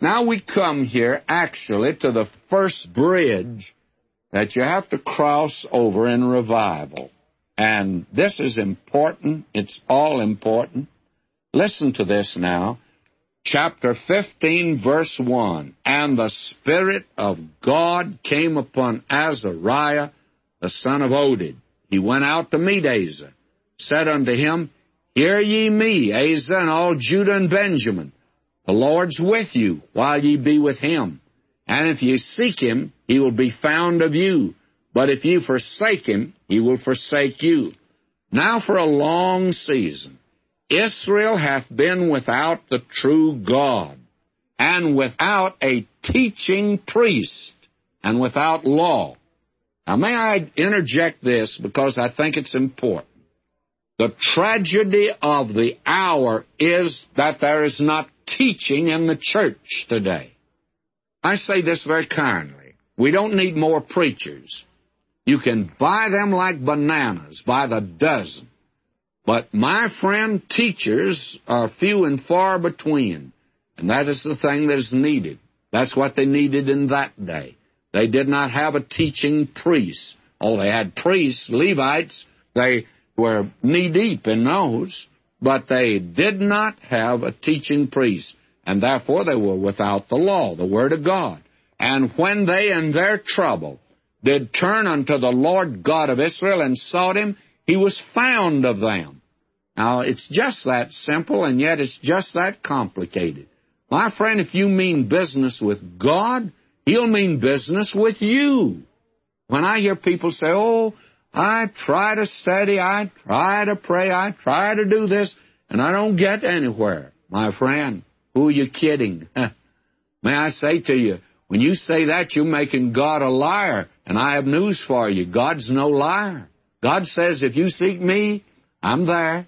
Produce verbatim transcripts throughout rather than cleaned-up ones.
Now we come here, actually, to the first bridge that you have to cross over in revival. And this is important. It's all important. Listen to this now. Chapter fifteen, verse one. And the Spirit of God came upon Azariah, the son of Oded. He went out to meet Asa, said unto him, Hear ye me, Asa, and all Judah and Benjamin. The Lord's with you, while ye be with him. And if ye seek him, he will be found of you. But if ye forsake him, he will forsake you. Now for a long season, Israel hath been without the true God, and without a teaching priest, and without law. Now may I interject this, because I think it's important. The tragedy of the hour is that there is not teaching in the church today. I say this very kindly. We don't need more preachers. You can buy them like bananas by the dozen. But, my friend, teachers are few and far between. And that is the thing that is needed. That's what they needed in that day. They did not have a teaching priest. Oh, they had priests, Levites. They were knee-deep in those. But they did not have a teaching priest. And therefore they were without the law, the Word of God. And when they in their trouble did turn unto the Lord God of Israel and sought him, he was found of them. Now, it's just that simple, and yet it's just that complicated. My friend, if you mean business with God, he'll mean business with you. When I hear people say, oh, I try to study, I try to pray, I try to do this, and I don't get anywhere. My friend, who are you kidding? May I say to you, when you say that, you're making God a liar. And I have news for you. God's no liar. God says, if you seek me, I'm there.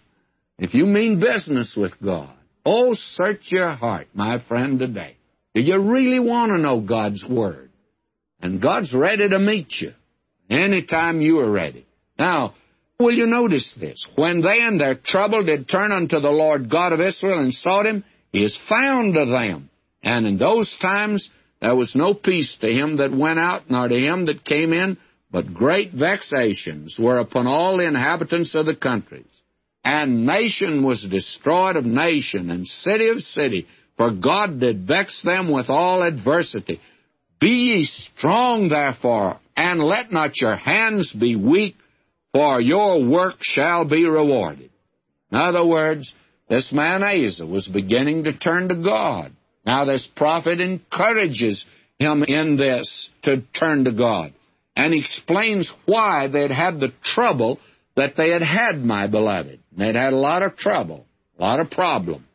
If you mean business with God, oh, search your heart, my friend, today. Do you really want to know God's Word? And God's ready to meet you anytime you are ready. Now, will you notice this? When they in their trouble did turn unto the Lord God of Israel and sought him, he is found of them. And in those times there was no peace to him that went out, nor to him that came in, but great vexations were upon all the inhabitants of the countries. And nation was destroyed of nation, and city of city, for God did vex them with all adversity. Be ye strong, therefore, and let not your hands be weak, for your work shall be rewarded. In other words, this man Asa was beginning to turn to God. Now this prophet encourages him in this to turn to God. And he explains why they'd had the trouble that they had had, my beloved. They'd had a lot of trouble, a lot of problems.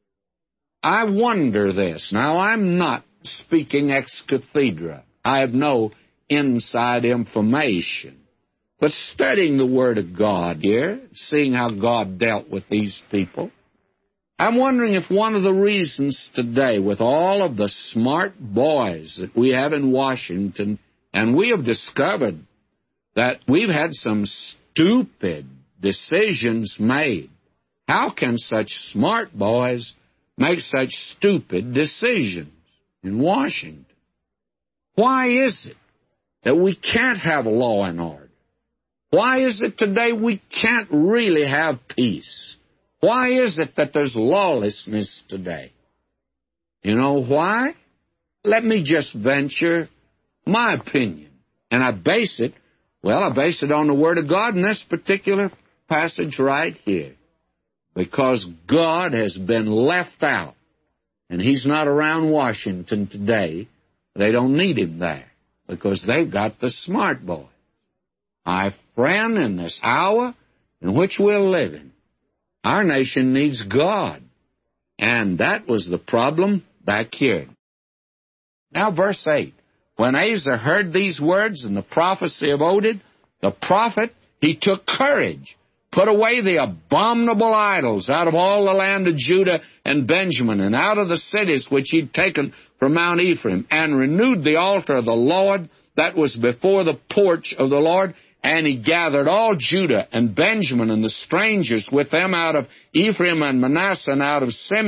I wonder this. Now, I'm not speaking ex cathedra. I have no inside information. But studying the Word of God here, seeing how God dealt with these people, I'm wondering if one of the reasons today, with all of the smart boys that we have in Washington, and we have discovered that we've had some stupid decisions made. How can such smart boys make such stupid decisions in Washington? Why is it that we can't have law and order? Why is it today we can't really have peace? Why is it that there's lawlessness today? You know why? Let me just venture my opinion. And I base it, well, I base it on the Word of God in this particular passage right here. Because God has been left out. And He's not around Washington today. They don't need Him there. Because they've got the smart boy. My friend, in this hour in which we're living, our nation needs God. And that was the problem back here. Now, verse eight. When Asa heard these words and the prophecy of Oded, the prophet, he took courage, put away the abominable idols out of all the land of Judah and Benjamin, and out of the cities which he'd taken from Mount Ephraim, and renewed the altar of the Lord that was before the porch of the Lord. And he gathered all Judah and Benjamin and the strangers with them out of Ephraim and Manasseh and out of Simeon,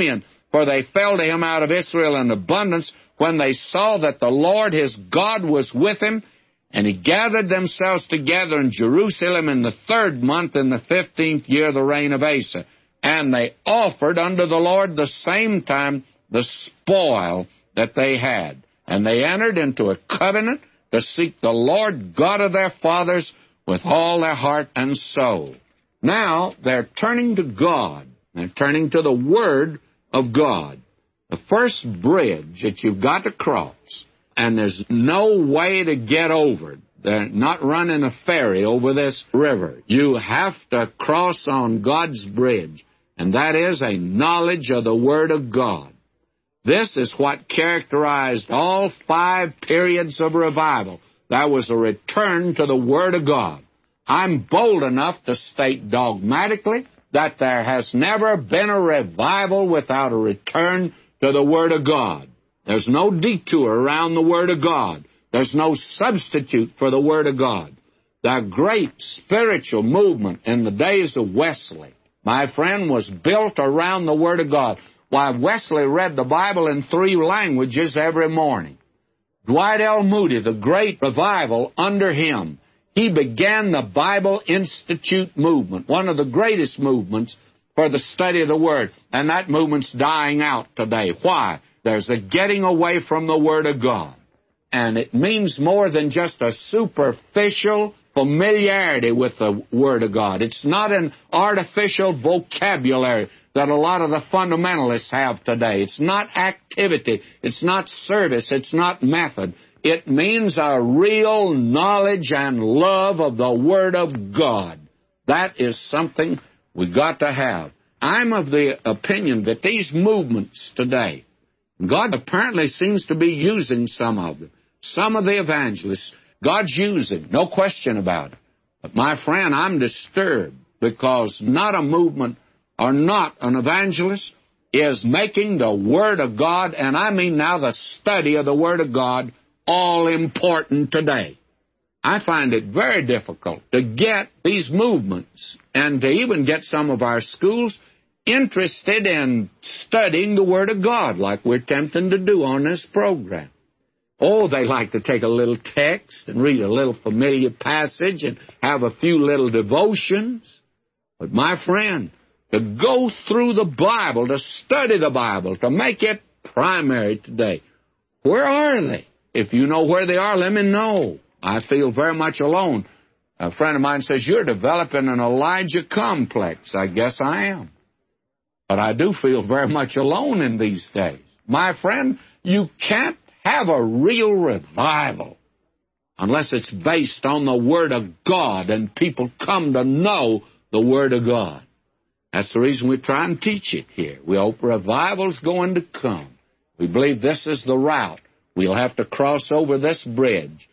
for they fell to him out of Israel in abundance, when they saw that the Lord his God was with him. And he gathered themselves together in Jerusalem in the third month, in the fifteenth year of the reign of Asa. And they offered unto the Lord the same time the spoil that they had. And they entered into a covenant to seek the Lord God of their fathers with all their heart and soul. Now they're turning to God. They're turning to the Word of God. The first bridge that you've got to cross, and there's no way to get over it. They're not running a ferry over this river. You have to cross on God's bridge, and that is a knowledge of the Word of God. This is what characterized all five periods of revival. That was a return to the Word of God. I'm bold enough to state dogmatically that there has never been a revival without a return to the Word of God. There's no detour around the Word of God. There's no substitute for the Word of God. The great spiritual movement in the days of Wesley, my friend, was built around the Word of God. Why, Wesley read the Bible in three languages every morning. Dwight L. Moody, the great revival under him, he began the Bible Institute movement, one of the greatest movements for the study of the Word. And that movement's dying out today. Why? There's a getting away from the Word of God. And it means more than just a superficial familiarity with the Word of God. It's not an artificial vocabulary that a lot of the fundamentalists have today. It's not activity. It's not service. It's not method. It means a real knowledge and love of the Word of God. That is something we've got to have. I'm of the opinion that these movements today, God apparently seems to be using some of them. Some of the evangelists, God's using, no question about it. But my friend, I'm disturbed because not a movement or not an evangelist is making the Word of God, and I mean now the study of the Word of God, all important today. I find it very difficult to get these movements and to even get some of our schools interested in studying the Word of God like we're attempting to do on this program. Oh, they like to take a little text and read a little familiar passage and have a few little devotions. But my friend, to go through the Bible, to study the Bible, to make it primary today, where are they? If you know where they are, let me know. I feel very much alone. A friend of mine says, you're developing an Elijah complex. I guess I am. But I do feel very much alone in these days. My friend, you can't have a real revival unless it's based on the Word of God and people come to know the Word of God. That's the reason we try and teach it here. We hope revival's going to come. We believe this is the route. We'll have to cross over this bridge.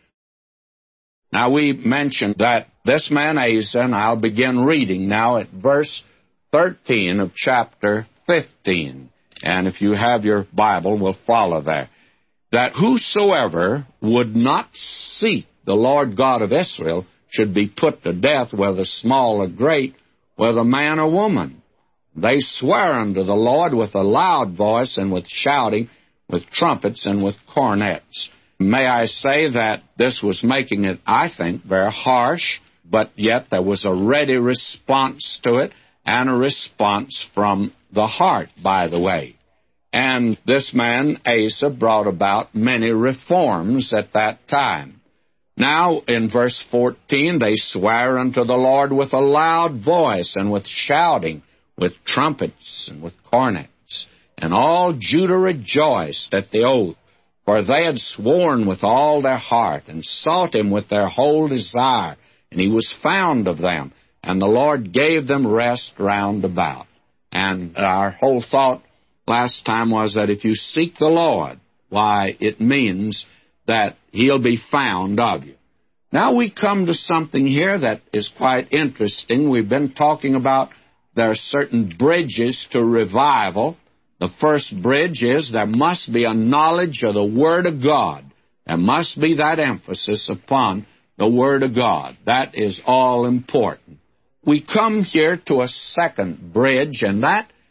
Now, we mentioned that this man Asa, and I'll begin reading now at verse thirteen of chapter fifteen. And if you have your Bible, we'll follow there. That whosoever would not seek the Lord God of Israel should be put to death, whether small or great, whether man or woman. They swear unto the Lord with a loud voice and with shouting, with trumpets and with cornets. May I say that this was making it, I think, very harsh, but yet there was a ready response to it, and a response from the heart, by the way. And this man, Asa, brought about many reforms at that time. Now, in verse fourteen, they swear unto the Lord with a loud voice, and with shouting, with trumpets, and with cornets. And all Judah rejoiced at the oath, for they had sworn with all their heart, and sought him with their whole desire, and he was found of them, and the Lord gave them rest round about. And our whole thought last time was that if you seek the Lord, why, it means that He'll be found of you. Now we come to something here that is quite interesting. We've been talking about there are certain bridges to revival. The first bridge is there must be a knowledge of the Word of God. There must be that emphasis upon the Word of God. That is all important. We come here to a second bridge, and that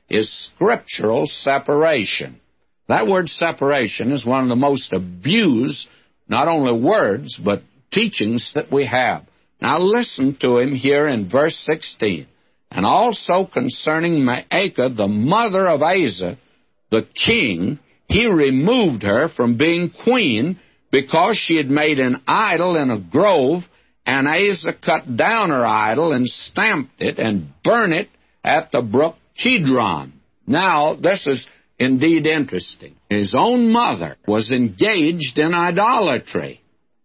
is scriptural separation. That word separation is one of the most abused, not only words, but teachings that we have. Now listen to him here in verse sixteen. And also concerning Maacah, the mother of Asa, the king, he removed her from being queen because she had made an idol in a grove, and Asa cut down her idol and stamped it and burned it at the brook Kidron. Now, this is indeed interesting. His own mother was engaged in idolatry.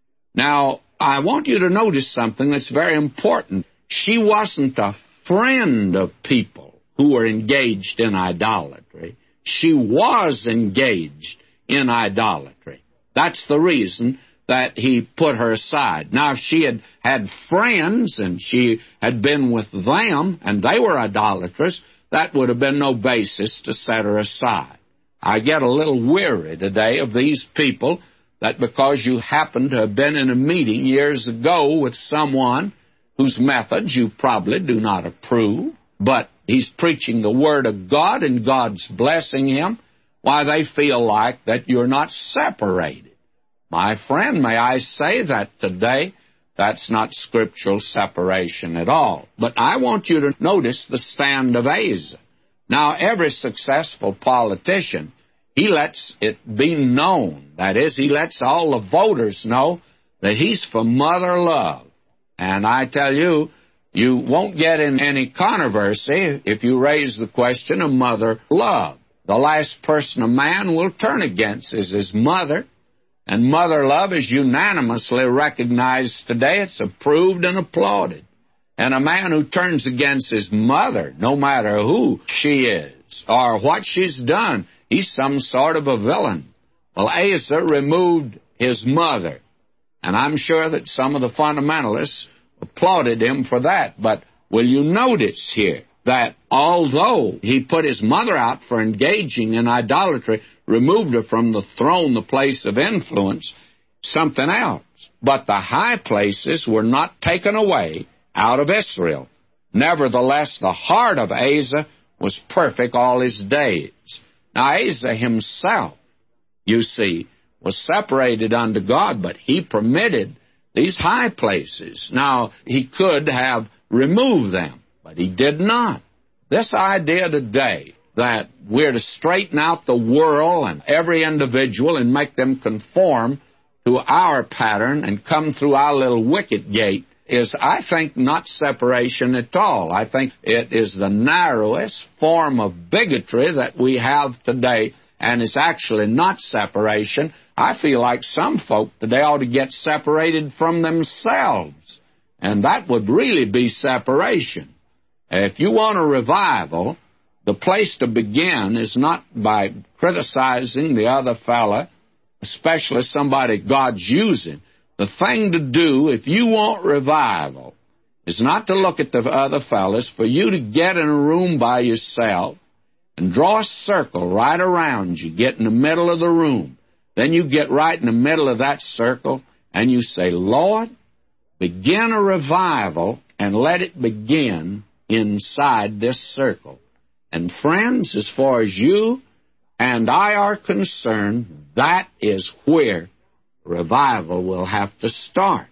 Now, I want you to notice something that's very important. She wasn't a friend of people who were engaged in idolatry. She was engaged in idolatry. That's the reason that he put her aside. Now, if she had had friends and she had been with them and they were idolatrous, that would have been no basis to set her aside. I get a little weary today of these people that because you happen to have been in a meeting years ago with someone whose methods you probably do not approve, but he's preaching the Word of God and God's blessing him, why they feel like that you're not separated. My friend, may I say that today that's not scriptural separation at all. But I want you to notice the stand of Asa. Now, every successful politician, he lets it be known, that is, he lets all the voters know that he's for mother love. And I tell you, you won't get in any controversy if you raise the question of mother love. The last person a man will turn against is his mother, and mother love is unanimously recognized today. It's approved and applauded. And a man who turns against his mother, no matter who she is or what she's done, he's some sort of a villain. Well, Asa removed his mother. And I'm sure that some of the fundamentalists applauded him for that. But will you notice here that although he put his mother out for engaging in idolatry, removed her from the throne, the place of influence, something else. But the high places were not taken away out of Israel. Nevertheless, the heart of Asa was perfect all his days. Now, Asa himself, you see, was separated unto God, but he permitted these high places. Now, he could have removed them, but he did not. This idea today that we're to straighten out the world and every individual and make them conform to our pattern and come through our little wicket gate is, I think, not separation at all. I think it is the narrowest form of bigotry that we have today, and it's actually not separation. I feel like some folk today ought to get separated from themselves, and that would really be separation. If you want a revival, the place to begin is not by criticizing the other fella, especially somebody God's using. The thing to do, if you want revival, is not to look at the other fellas, for you to get in a room by yourself and draw a circle right around you, get in the middle of the room. Then you get right in the middle of that circle and you say, Lord, begin a revival and let it begin inside this circle. And friends, as far as you and I are concerned, that is where revival will have to start.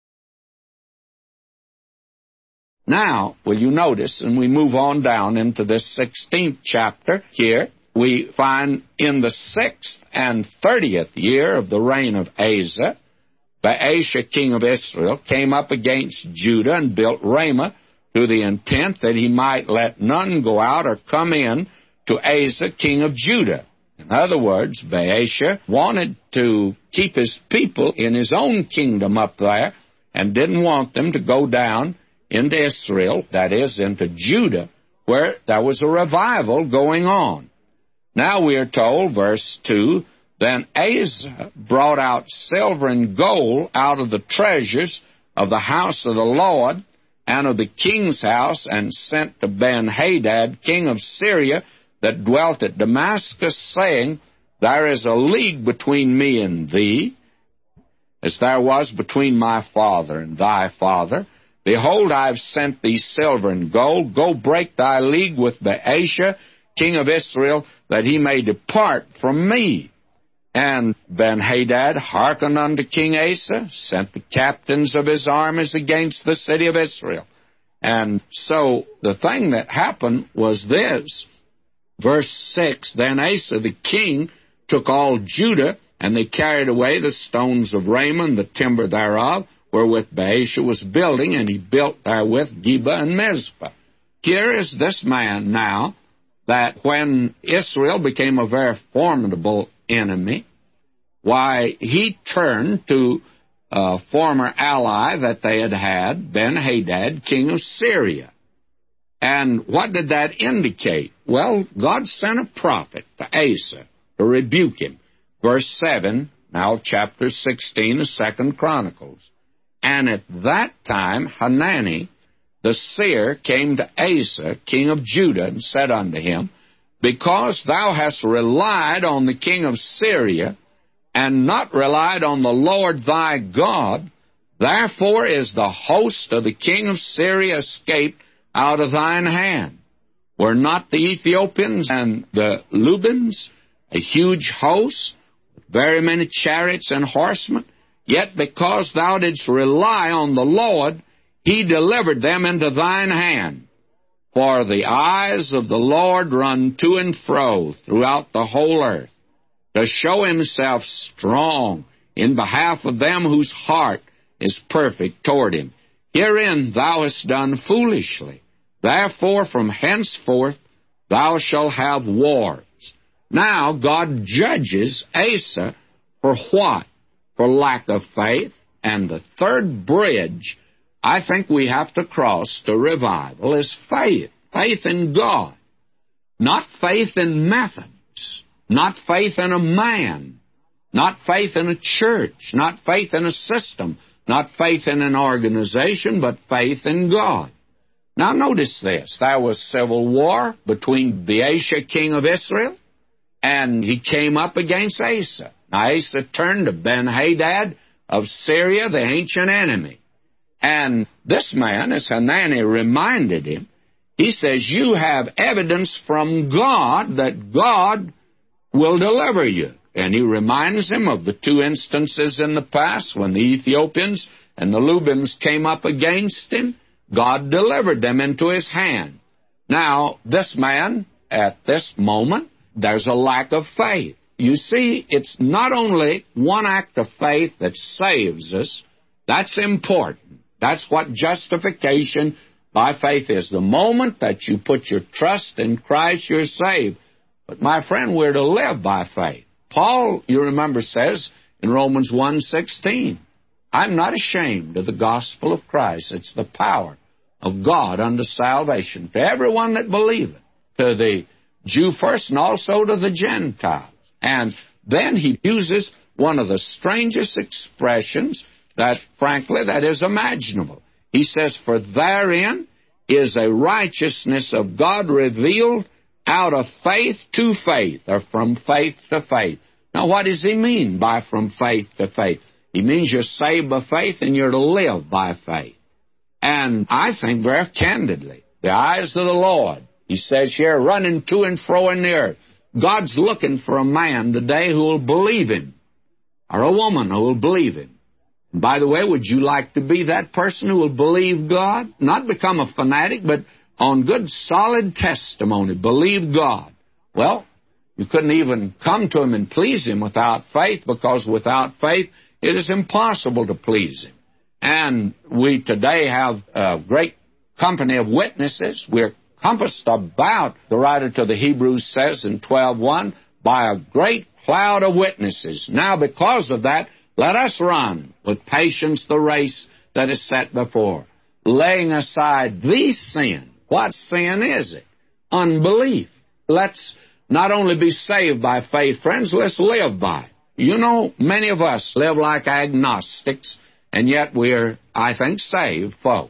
Now, will you notice, and we move on down into this sixteenth chapter here, we find in the sixth and thirtieth year of the reign of Asa, Baasha, king of Israel, came up against Judah and built Ramah to the intent that he might let none go out or come in to Asa, king of Judah. In other words, Baasha wanted to keep his people in his own kingdom up there and didn't want them to go down into Israel, that is, into Judah, where there was a revival going on. Now we are told, verse two, then Asa brought out silver and gold out of the treasures of the house of the Lord and of the king's house, and sent to Ben-Hadad, king of Syria, that dwelt at Damascus, saying, there is a league between me and thee, as there was between my father and thy father. Behold, I have sent thee silver and gold. Go break thy league with Baasha, king of Israel, that he may depart from me. And Ben-Hadad hearkened unto King Asa, sent the captains of his armies against the city of Israel. And so the thing that happened was this. Verse six, Then Asa the king took all Judah, and they carried away the stones of Raman, the timber thereof, wherewith Baasha was building, and he built therewith Geba and Mizpah. Here is this man now, that when Israel became a very formidable enemy, why, he turned to a former ally that they had had, Ben-Hadad, king of Syria. And what did that indicate? Well, God sent a prophet to Asa to rebuke him. Verse seven, now chapter sixteen of Second Chronicles. And at that time Hanani, the seer, came to Asa, king of Judah, and said unto him, Because thou hast relied on the king of Syria, and not relied on the Lord thy God, therefore is the host of the king of Syria escaped out of thine hand. Were not the Ethiopians and the Lubims a huge host, very many chariots and horsemen? Yet because thou didst rely on the Lord, he delivered them into thine hand. For the eyes of the Lord run to and fro throughout the whole earth, to show himself strong in behalf of them whose heart is perfect toward him. Herein thou hast done foolishly. Therefore from henceforth thou shalt have wars. Now God judges Asa for what? For lack of faith. And the third bridge I think we have to cross to revival is faith. Faith in God. Not faith in methods. Not faith in a man. Not faith in a church. Not faith in a system. Not faith in an organization, but faith in God. Now notice this. There was civil war between Baasha, king of Israel, and he came up against Asa. Now Asa turned to Ben-Hadad of Syria, the ancient enemy. And this man, as Hanani reminded him, he says, you have evidence from God that God will deliver you. And he reminds him of the two instances in the past when the Ethiopians and the Lubims came up against him. God delivered them into his hand. Now, this man, at this moment, there's a lack of faith. You see, it's not only one act of faith that saves us. That's important. That's what justification by faith is. The moment that you put your trust in Christ, you're saved. But, my friend, we're to live by faith. Paul, you remember, says in Romans one sixteen, I'm not ashamed of the gospel of Christ. It's the power of God unto salvation to everyone that believeth, to the Jew first and also to the Gentiles. And then he uses one of the strangest expressions that, frankly, that is imaginable. He says, for therein is a righteousness of God revealed out of faith to faith, or from faith to faith. Now, what does he mean by from faith to faith? He means you're saved by faith and you're to live by faith. And I think very candidly, the eyes of the Lord, he says here, running to and fro in the earth. God's looking for a man today who will believe him, or a woman who will believe him. And by the way, would you like to be that person who will believe God? Not become a fanatic, but on good, solid testimony, believe God. Well, you couldn't even come to him and please him without faith, because without faith, it is impossible to please him. And we today have a great company of witnesses. We're compassed about, the writer to the Hebrews says in twelve one, by a great cloud of witnesses. Now, because of that, let us run with patience the race that is set before, laying aside the sin. What sin is it? Unbelief. Let's not only be saved by faith, friends, let's live by it. You know, many of us live like agnostics, and yet we're, I think, saved folk.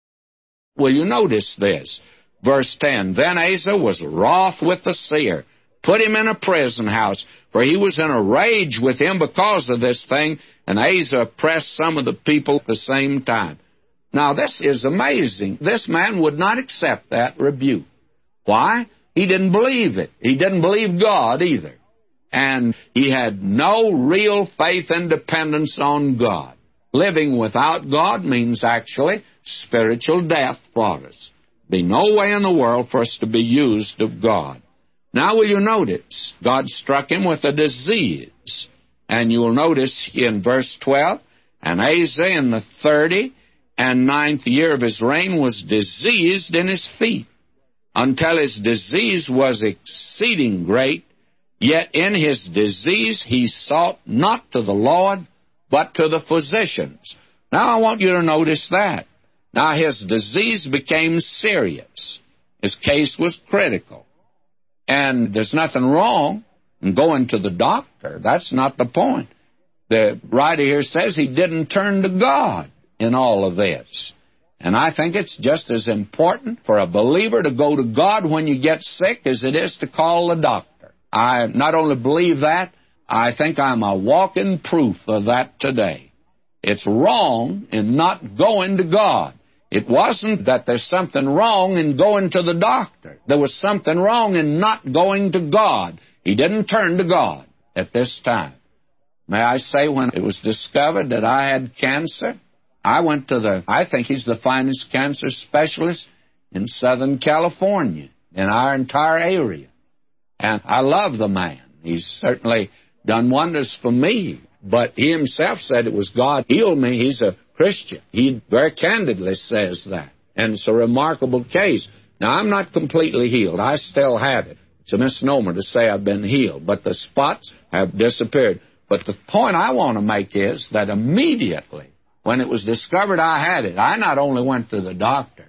Well, you notice this. Verse ten, Then Asa was wroth with the seer, put him in a prison house, for he was in a rage with him because of this thing, and Asa oppressed some of the people at the same time. Now, this is amazing. This man would not accept that rebuke. Why? he didn't believe it. He didn't believe God either. And he had no real faith and dependence on God. Living without God means actually spiritual death for us. Be no way in the world for us to be used of God. Now will you notice, God struck him with a disease. And you will notice in verse twelve, and Asa in the thirty and ninth year of his reign was diseased in his feet, until his disease was exceeding great. Yet in his disease he sought not to the Lord, but to the physicians. Now I want you to notice that. Now his disease became serious. His case was critical. And there's nothing wrong in going to the doctor. That's not the point. The writer here says he didn't turn to God in all of this. And I think it's just as important for a believer to go to God when you get sick as it is to call the doctor. I not only believe that, I think I'm a walking proof of that today. It's wrong in not going to God. It wasn't that there's something wrong in going to the doctor. There was something wrong in not going to God. He didn't turn to God at this time. May I say, when it was discovered that I had cancer, I went to the, I think he's the finest cancer specialist in Southern California, in our entire area. And I love the man. He's certainly done wonders for me. But he himself said it was God healed me. He's a Christian. He very candidly says that. And it's a remarkable case. Now, I'm not completely healed. I still have it. It's a misnomer to say I've been healed. But the spots have disappeared. But the point I want to make is that immediately when it was discovered I had it, I not only went to the doctor,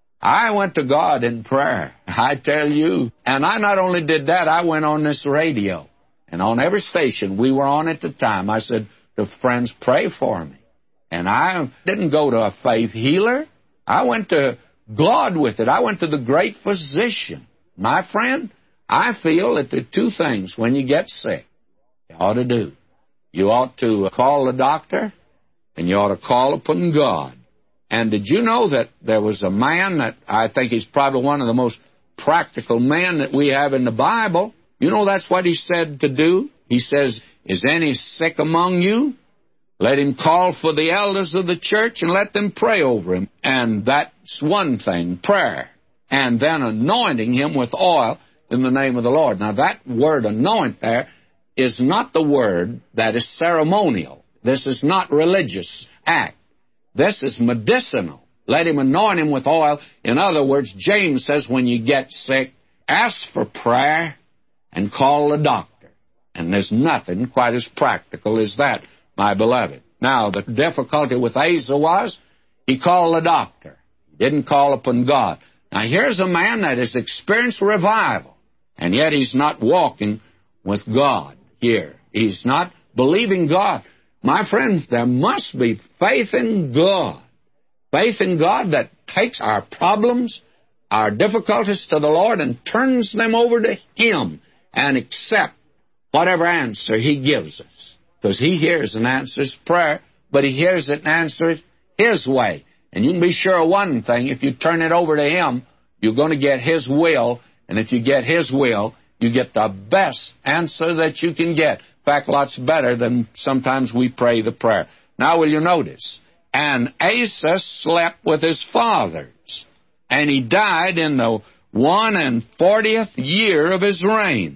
I went to God in prayer. I tell you. And I not only did that, I went on this radio. And on every station we were on at the time, I said to friends, pray for me. And I didn't go to a faith healer. I went to God with it. I went to the great physician. My friend, I feel that there are two things when you get sick you ought to do. You ought to call the doctor, and you ought to call upon God. And did you know that there was a man that I think he's probably one of the most practical men that we have in the Bible? You know that's what he said to do? He says, is any sick among you? Let him call for the elders of the church and let them pray over him. And that's one thing, prayer. And then anointing him with oil in the name of the Lord. Now that word anoint there is not the word that is ceremonial. This is not religious act. This is medicinal. Let him anoint him with oil. In other words, James says when you get sick, ask for prayer and call the doctor. And there's nothing quite as practical as that, my beloved. Now, the difficulty with Asa was he called the doctor. He didn't call upon God. Now, here's a man that has experienced revival, and yet he's not walking with God here. He's not believing God. My friends, there must be faith in God. Faith in God that takes our problems, our difficulties to the Lord and turns them over to Him and accept whatever answer He gives us. Because He hears and answers prayer, but He hears it and answers His way. And you can be sure of one thing, if you turn it over to Him, you're going to get His will, and if you get His will, you get the best answer that you can get. In fact, lots better than sometimes we pray the prayer. Now will you notice, and Asa slept with his fathers, and he died in the one and fortieth year of his reign.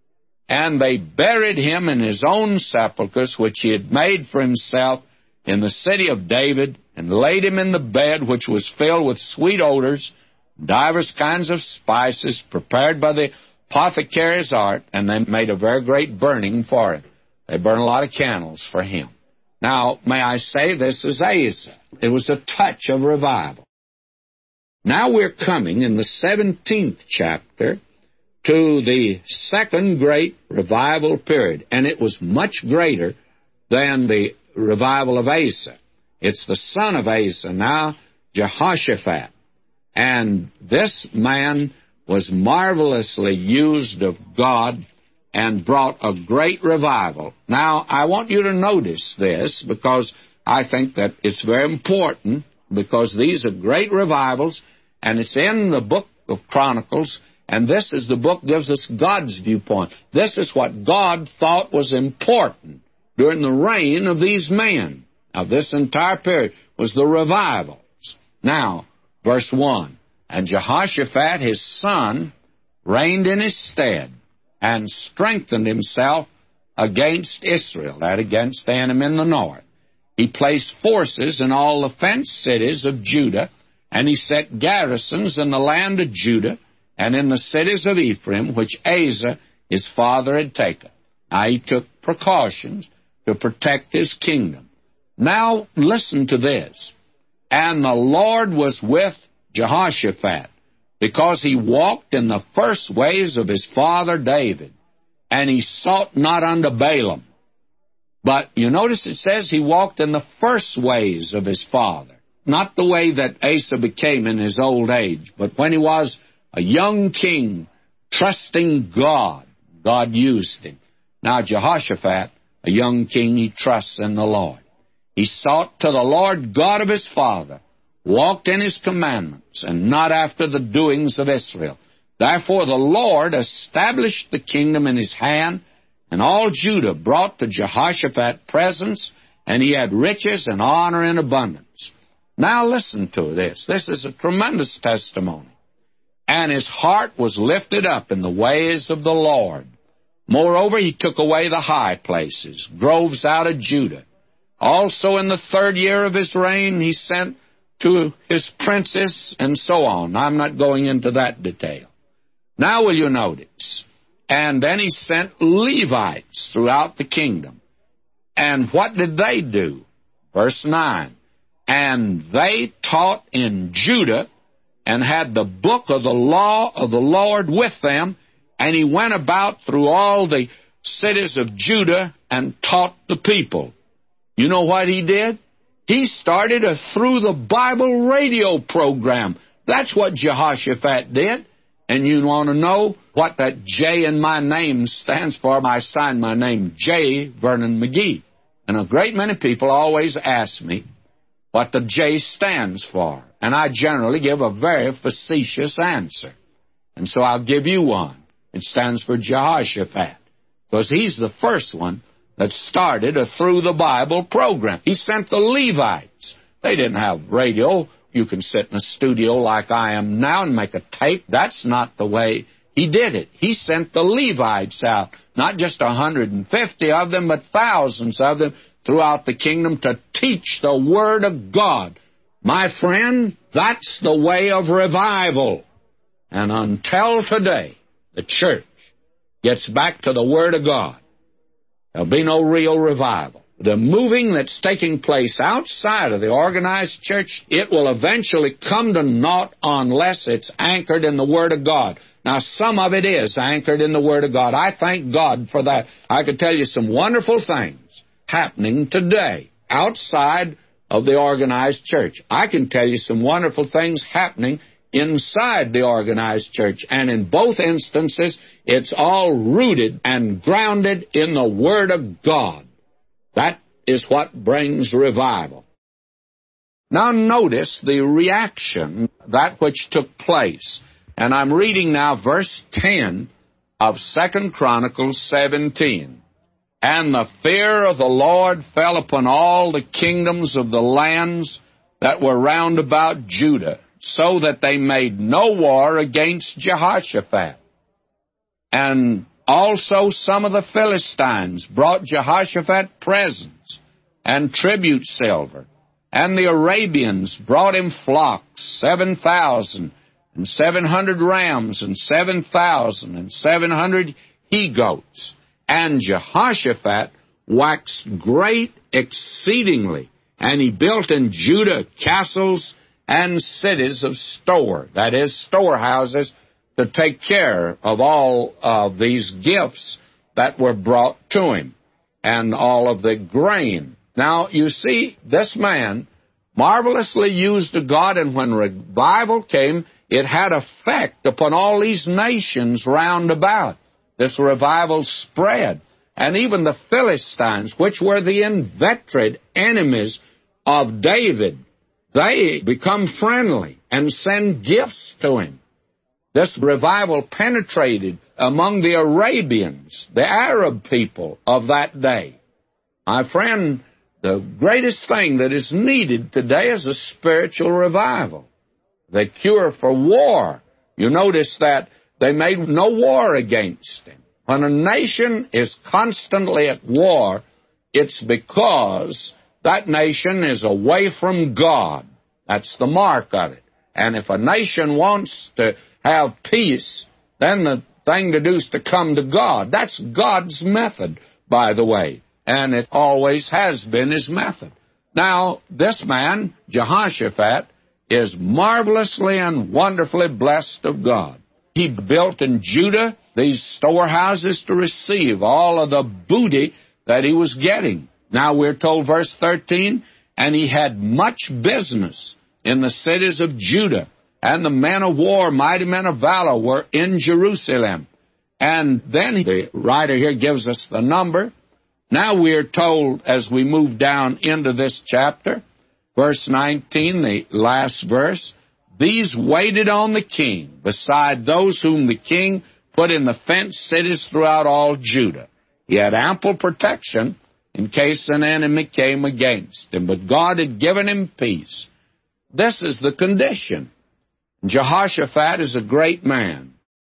And they buried him in his own sepulchres, which he had made for himself in the city of David, and laid him in the bed which was filled with sweet odors, divers kinds of spices, prepared by the apothecary's art, and they made a very great burning for him. They burned a lot of candles for him. Now, may I say, this is Asa. It was a touch of revival. Now we're coming in the seventeenth chapter to the second great revival period, and it was much greater than the revival of Asa. It's the son of Asa now, Jehoshaphat. And this man was marvelously used of God and brought a great revival. Now, I want you to notice this because I think that it's very important, because these are great revivals, and it's in the book of Chronicles, And this is the book gives us God's viewpoint. This is what God thought was important during the reign of these men. Now, this entire period was the revivals. Now, verse one, and Jehoshaphat his son reigned in his stead, and strengthened himself against Israel, that against the enemy in the north. He placed forces in all the fenced cities of Judah, and he set garrisons in the land of Judah, and in the cities of Ephraim, which Asa his father had taken. Now he took precautions to protect his kingdom. Now listen to this. And the Lord was with Jehoshaphat, because he walked in the first ways of his father David, and he sought not unto Balaam. But you notice it says he walked in the first ways of his father, not the way that Asa became in his old age, but when he was a young king, trusting God, God used him. Now Jehoshaphat, a young king, he trusts in the Lord. He sought to the Lord God of his father, walked in his commandments, and not after the doings of Israel. Therefore the Lord established the kingdom in his hand, and all Judah brought to Jehoshaphat presents, and he had riches and honor in abundance. Now listen to this. This is a tremendous testimony. And his heart was lifted up in the ways of the Lord. Moreover, he took away the high places, groves out of Judah. Also in the third year of his reign, he sent to his princes, and so on. I'm not going into that detail. Now will you notice? And then he sent Levites throughout the kingdom. And what did they do? Verse nine. And they taught in Judah, and had the book of the law of the Lord with them, and he went about through all the cities of Judah and taught the people. You know what he did? He started a Through the Bible radio program. That's what Jehoshaphat did. And you want to know what that J in my name stands for? I signed my name J. Vernon McGee. And a great many people always ask me what the J stands for. And I generally give a very facetious answer. And so I'll give you one. It stands for Jehoshaphat, because he's the first one that started a Through the Bible program. He sent the Levites. They didn't have radio. You can sit in a studio like I am now and make a tape. That's not the way he did it. He sent the Levites out, not just one hundred fifty of them, but thousands of them throughout the kingdom to teach the Word of God. My friend, that's the way of revival. And until today, the church gets back to the Word of God, there'll be no real revival. The moving that's taking place outside of the organized church, it will eventually come to naught unless it's anchored in the Word of God. Now, some of it is anchored in the Word of God. I thank God for that. I could tell you some wonderful things happening today outside of the organized church. I can tell you some wonderful things happening inside the organized church. And in both instances, it's all rooted and grounded in the Word of God. That is what brings revival. Now notice the reaction, that which took place. And I'm reading now verse ten of Second Chronicles seventeen. And the fear of the Lord fell upon all the kingdoms of the lands that were round about Judah, so that they made no war against Jehoshaphat. And also some of the Philistines brought Jehoshaphat presents and tribute silver. And the Arabians brought him flocks, seven thousand, and seven hundred rams, and seven thousand, and seven hundred he-goats. And Jehoshaphat waxed great exceedingly, and he built in Judah castles and cities of store, that is, storehouses, to take care of all of these gifts that were brought to him, and all of the grain. Now, you see, this man marvelously used of God, and when revival came, it had effect upon all these nations round about. This revival spread, and even the Philistines, which were the inveterate enemies of David, they become friendly and send gifts to him. This revival penetrated among the Arabians, the Arab people of that day. My friend, the greatest thing that is needed today is a spiritual revival. The cure for war. You notice that they made no war against him. When a nation is constantly at war, it's because that nation is away from God. That's the mark of it. And if a nation wants to have peace, then the thing to do is to come to God. That's God's method, by the way. And it always has been his method. Now, this man, Jehoshaphat, is marvelously and wonderfully blessed of God. He built in Judah these storehouses to receive all of the booty that he was getting. Now we're told, verse thirteen, and he had much business in the cities of Judah, and the men of war, mighty men of valor, were in Jerusalem. And then the writer here gives us the number. Now we're told, as we move down into this chapter, verse nineteen, the last verse, these waited on the king, beside those whom the king put in the fenced cities throughout all Judah. He had ample protection in case an enemy came against him, but God had given him peace. This is the condition. Jehoshaphat is a great man.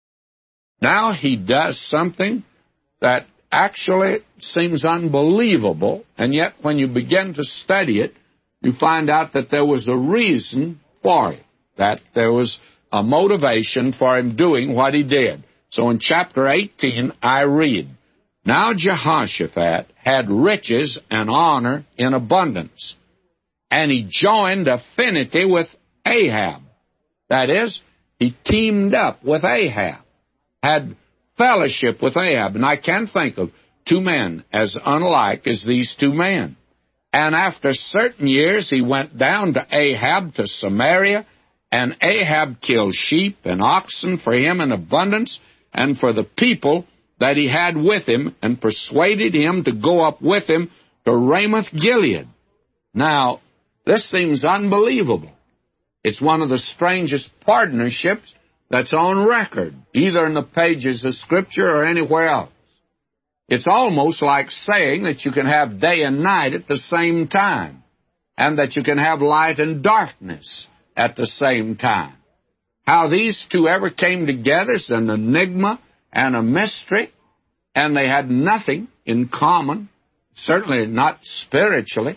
Now he does something that actually seems unbelievable, and yet when you begin to study it, you find out that there was a reason for it, that there was a motivation for him doing what he did. So in chapter eighteen, I read, now Jehoshaphat had riches and honor in abundance, and he joined affinity with Ahab. That is, he teamed up with Ahab, had fellowship with Ahab. And I can't think of two men as unlike as these two men. And after certain years, he went down to Ahab to Samaria, and Ahab killed sheep and oxen for him in abundance and for the people that he had with him, and persuaded him to go up with him to Ramoth Gilead. Now, this seems unbelievable. It's one of the strangest partnerships that's on record, either in the pages of Scripture or anywhere else. It's almost like saying that you can have day and night at the same time, and that you can have light and darkness at the same time. How these two ever came together is an enigma and a mystery, and they had nothing in common, certainly not spiritually.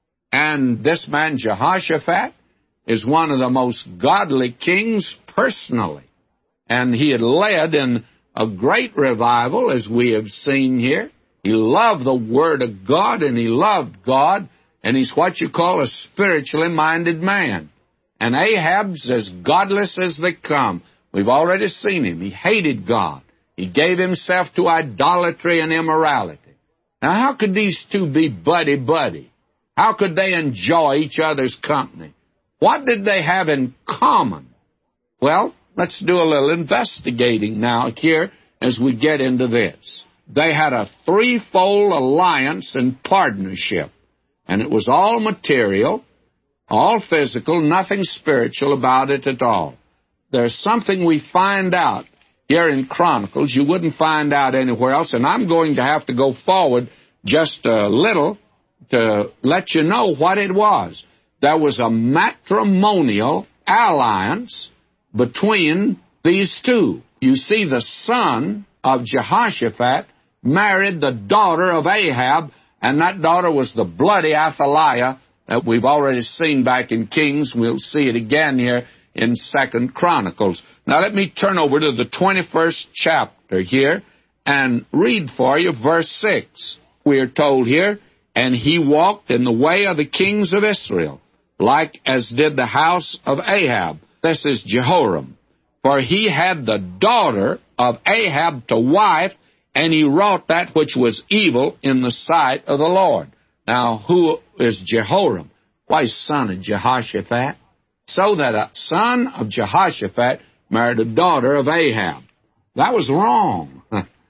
And this man, Jehoshaphat, is one of the most godly kings personally. And he had led in a great revival, as we have seen here. He loved the Word of God, and he loved God, and he's what you call a spiritually minded man. And Ahab's as godless as they come. We've already seen him. He hated God. He gave himself to idolatry and immorality. Now, how could these two be buddy-buddy? How could they enjoy each other's company? What did they have in common? Well, let's do a little investigating now here as we get into this. They had a threefold alliance and partnership, and it was all material, all physical, nothing spiritual about it at all. There's something we find out here in Chronicles you wouldn't find out anywhere else, and I'm going to have to go forward just a little to let you know what it was. There was a matrimonial alliance between these two. You see, the son of Jehoshaphat married the daughter of Ahab, and that daughter was the bloody Athaliah that we've already seen back in Kings. We'll see it again here in Second Chronicles. Now let me turn over to the twenty-first chapter here and read for you verse six. We are told here, and he walked in the way of the kings of Israel, like as did the house of Ahab. This is Jehoram. For he had the daughter of Ahab to wife, and he wrought that which was evil in the sight of the Lord. Now, who is Jehoram? Why, son of Jehoshaphat. So that a son of Jehoshaphat married a daughter of Ahab. That was wrong,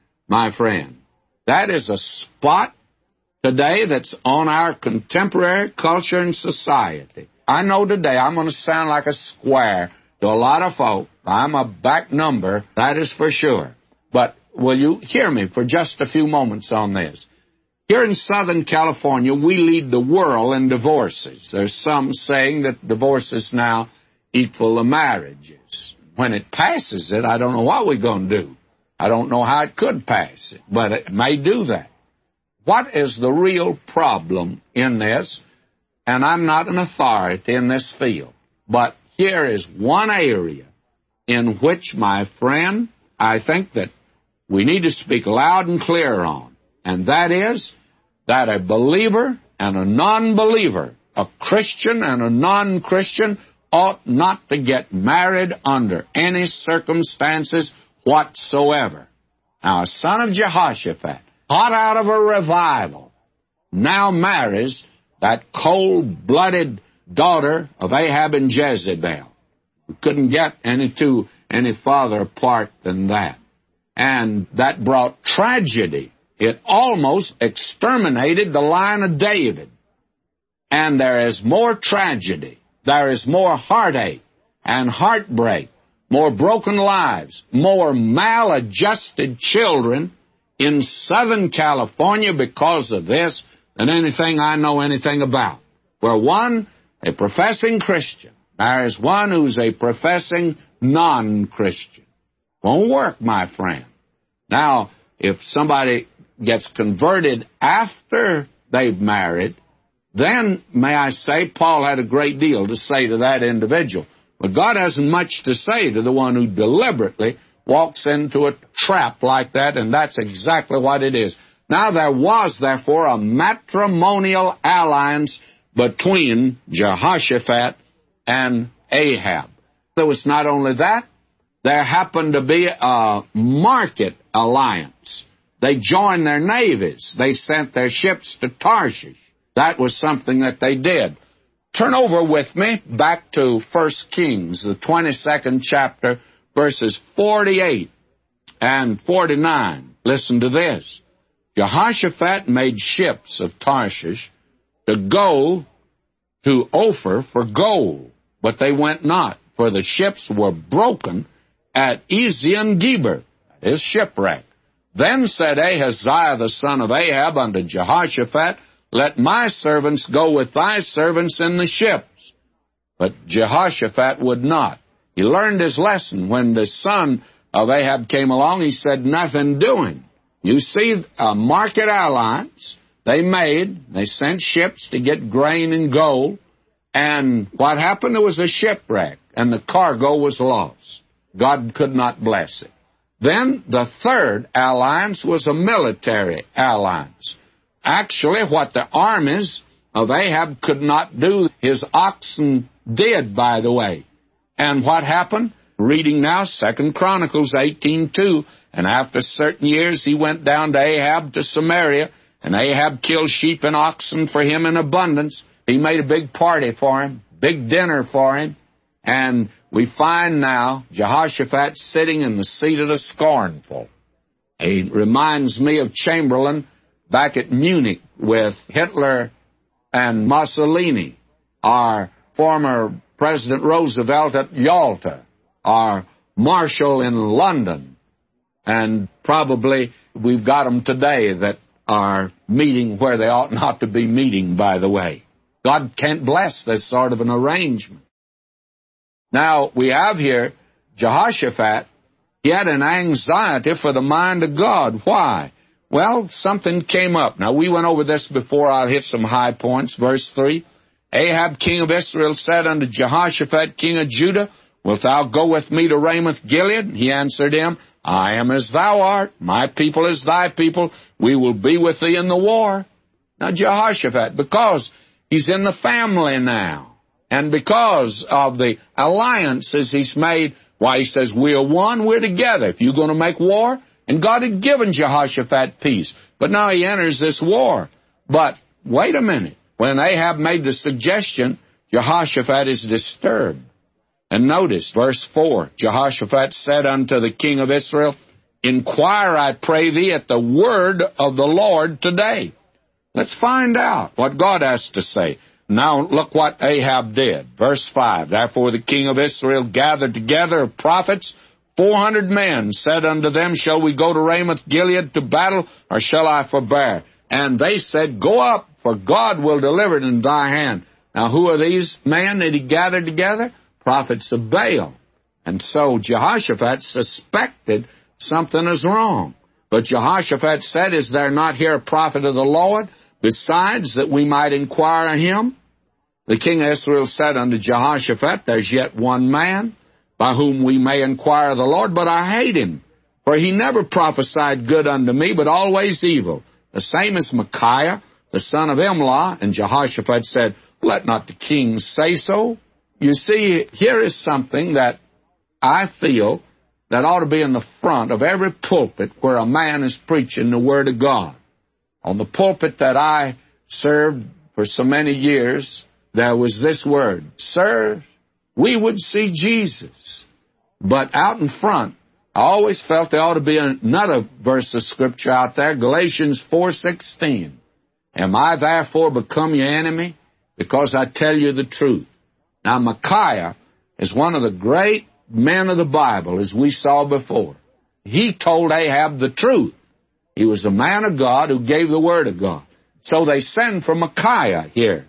my friend. That is a spot today that's on our contemporary culture and society. I know today I'm going to sound like a square to a lot of folk. I'm a back number, that is for sure. But will you hear me for just a few moments on this? Here in Southern California, we lead the world in divorces. There's some saying that divorces now equal to marriages. When it passes it, I don't know what we're going to do. I don't know how it could pass it, but it may do that. What is the real problem in this? And I'm not an authority in this field, but here is one area in which, my friend, I think that we need to speak loud and clear on, and that is that a believer and a non-believer, a Christian and a non-Christian, ought not to get married under any circumstances whatsoever. Now, a son of Jehoshaphat, hot out of a revival, now marries that cold-blooded daughter of Ahab and Jezebel. We couldn't get any two any farther apart than that. And that brought tragedy. It almost exterminated the line of David. And there is more tragedy. There is more heartache and heartbreak, more broken lives, more maladjusted children in Southern California because of this than anything I know anything about. Where one, a professing Christian, marries one who's a professing non-Christian. Won't work, my friend. Now, if somebody gets converted after they've married, then, may I say, Paul had a great deal to say to that individual. But God hasn't much to say to the one who deliberately walks into a trap like that, and that's exactly what it is. Now, there was, therefore, a matrimonial alliance between Jehoshaphat and Ahab. There was not only that, there happened to be a market alliance. They joined their navies. They sent their ships to Tarshish. That was something that they did. Turn over with me back to First Kings, the twenty-second chapter, verses forty-eight and forty-nine. Listen to this. Jehoshaphat made ships of Tarshish to go to Ophir for gold, but they went not, for the ships were broken at Ezion-Geber, that is shipwreck. Then said Ahaziah the son of Ahab unto Jehoshaphat, Let my servants go with thy servants in the ships. But Jehoshaphat would not. He learned his lesson. When the son of Ahab came along, he said, Nothing doing. You see, a market alliance they made. They sent ships to get grain and gold. And what happened? There was a shipwreck, and the cargo was lost. God could not bless it. Then the third alliance was a military alliance. Actually, what the armies of Ahab could not do, his oxen did, by the way. And what happened? Reading now, Second Chronicles eighteen two, and after certain years he went down to Ahab to Samaria, and Ahab killed sheep and oxen for him in abundance. He made a big party for him, big dinner for him, and we find now Jehoshaphat sitting in the seat of the scornful. He reminds me of Chamberlain back at Munich with Hitler and Mussolini, our former President Roosevelt at Yalta, our Marshall in London, and probably we've got them today that are meeting where they ought not to be meeting, by the way. God can't bless this sort of an arrangement. Now, we have here Jehoshaphat. He had an anxiety for the mind of God. Why? Well, something came up. Now, we went over this before. I'll hit some high points. Verse three, Ahab, king of Israel, said unto Jehoshaphat, king of Judah, Wilt thou go with me to Ramoth-Gilead? He answered him, I am as thou art. My people is thy people. We will be with thee in the war. Now, Jehoshaphat, because he's in the family now, and because of the alliances he's made, why, he says, we're one, we're together. If you're going to make war, and God had given Jehoshaphat peace. But now he enters this war. But wait a minute. When Ahab made the suggestion, Jehoshaphat is disturbed. And notice, verse four, Jehoshaphat said unto the king of Israel, Inquire, I pray thee, at the word of the Lord today. Let's find out what God has to say. Now look what Ahab did. Verse five, Therefore the king of Israel gathered together of prophets, four hundred men, said unto them, Shall we go to Ramoth-Gilead to battle, or shall I forbear? And they said, Go up, for God will deliver it into thy hand. Now who are these men that he gathered together? Prophets of Baal. And so Jehoshaphat suspected something is wrong. But Jehoshaphat said, Is there not here a prophet of the Lord, besides that we might inquire of him? The king of Israel said unto Jehoshaphat, There's yet one man, by whom we may inquire of the Lord, but I hate him. For he never prophesied good unto me, but always evil. The same as Micaiah, the son of Imlah. And Jehoshaphat said, Let not the king say so. You see, here is something that I feel that ought to be in the front of every pulpit where a man is preaching the Word of God. On the pulpit that I served for so many years, there was this word, Sir, we would see Jesus. But out in front, I always felt there ought to be another verse of Scripture out there, Galatians four sixteen. Am I therefore become your enemy? Because I tell you the truth. Now, Micaiah is one of the great men of the Bible, as we saw before. He told Ahab the truth. He was a man of God who gave the Word of God. So they send for Micaiah here.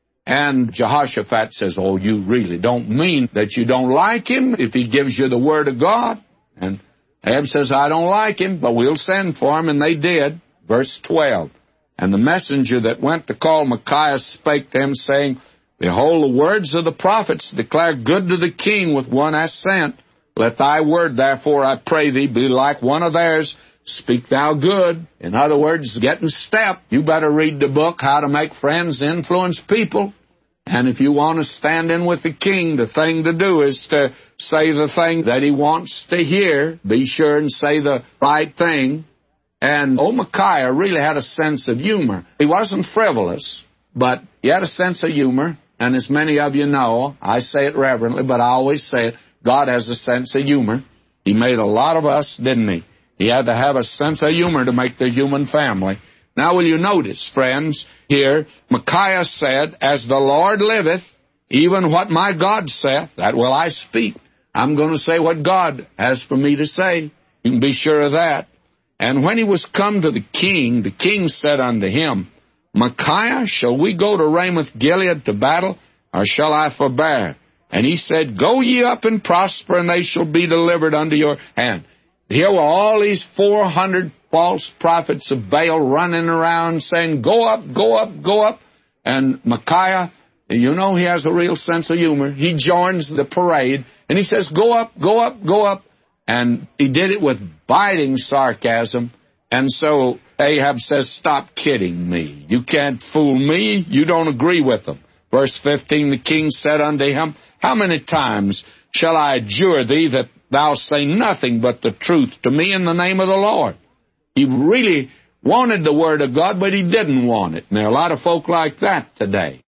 And Jehoshaphat says, Oh, you really don't mean that you don't like him if he gives you the Word of God? And Ahab says, I don't like him, but we'll send for him. And they did. Verse twelve. And the messenger that went to call Micaiah spake to him, saying, Behold, the words of the prophets declare good to the king with one as sent. Let thy word, therefore, I pray thee, be like one of theirs. Speak thou good. In other words, get in step. You better read the book, How to Make Friends, Influence People. And if you want to stand in with the king, the thing to do is to say the thing that he wants to hear. Be sure and say the right thing. And old Micaiah really had a sense of humor. He wasn't frivolous, but he had a sense of humor. And as many of you know, I say it reverently, but I always say it, God has a sense of humor. He made a lot of us, didn't he? He had to have a sense of humor to make the human family. Now will you notice, friends, here, Micaiah said, As the Lord liveth, even what my God saith, that will I speak. I'm going to say what God has for me to say. You can be sure of that. And when he was come to the king, the king said unto him, Micaiah, shall we go to Ramoth-Gilead to battle, or shall I forbear? And he said, Go ye up and prosper, and they shall be delivered unto your hand. Here were all these four hundred false prophets of Baal running around saying, Go up, go up, go up. And Micaiah, you know he has a real sense of humor. He joins the parade, and he says, Go up, go up, go up. And he did it with biting sarcasm. And so Ahab says, Stop kidding me. You can't fool me. You don't agree with them. Verse fifteen, the king said unto him, How many times shall I adjure thee that thou say nothing but the truth to me in the name of the Lord? He really wanted the Word of God, but he didn't want it. And there are a lot of folk like that today.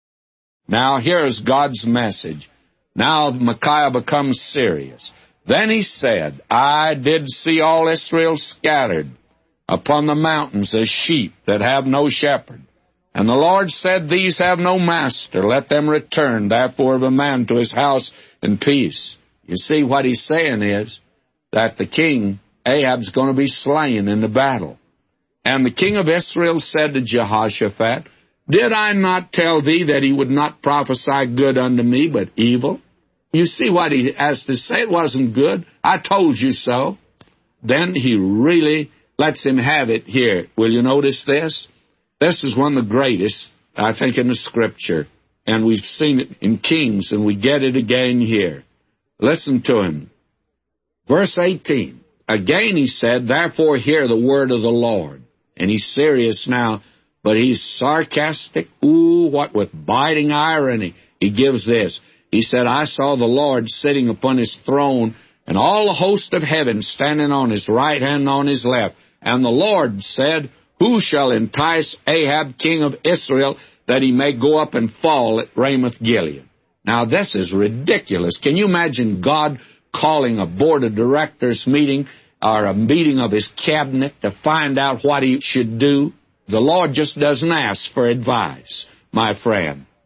Now here's God's message. Now Micaiah becomes serious. Then he said, I did see all Israel scattered upon the mountains as sheep that have no shepherd. And the Lord said, These have no master. Let them return, therefore, of a man to his house in peace. You see, what he's saying is that the king, Ahab's going to be slain in the battle. And the king of Israel said to Jehoshaphat, Did I not tell thee that he would not prophesy good unto me, but evil? You see what he has to say? It wasn't good. I told you so. Then he really lets him have it here. Will you notice this? This is one of the greatest, I think, in the Scripture. And we've seen it in Kings, and we get it again here. Listen to him. Verse eighteen. Again he said, Therefore hear the word of the Lord. And he's serious now, but he's sarcastic. Ooh, what with biting irony. He gives this. He said, I saw the Lord sitting upon his throne, and all the host of heaven standing on his right hand and on his left. And the Lord said, Who shall entice Ahab, king of Israel, that he may go up and fall at Ramoth-Gilead? Now, this is ridiculous. Can you imagine God calling a board of directors meeting or a meeting of his cabinet to find out what he should do? The Lord just doesn't ask for advice, my friend.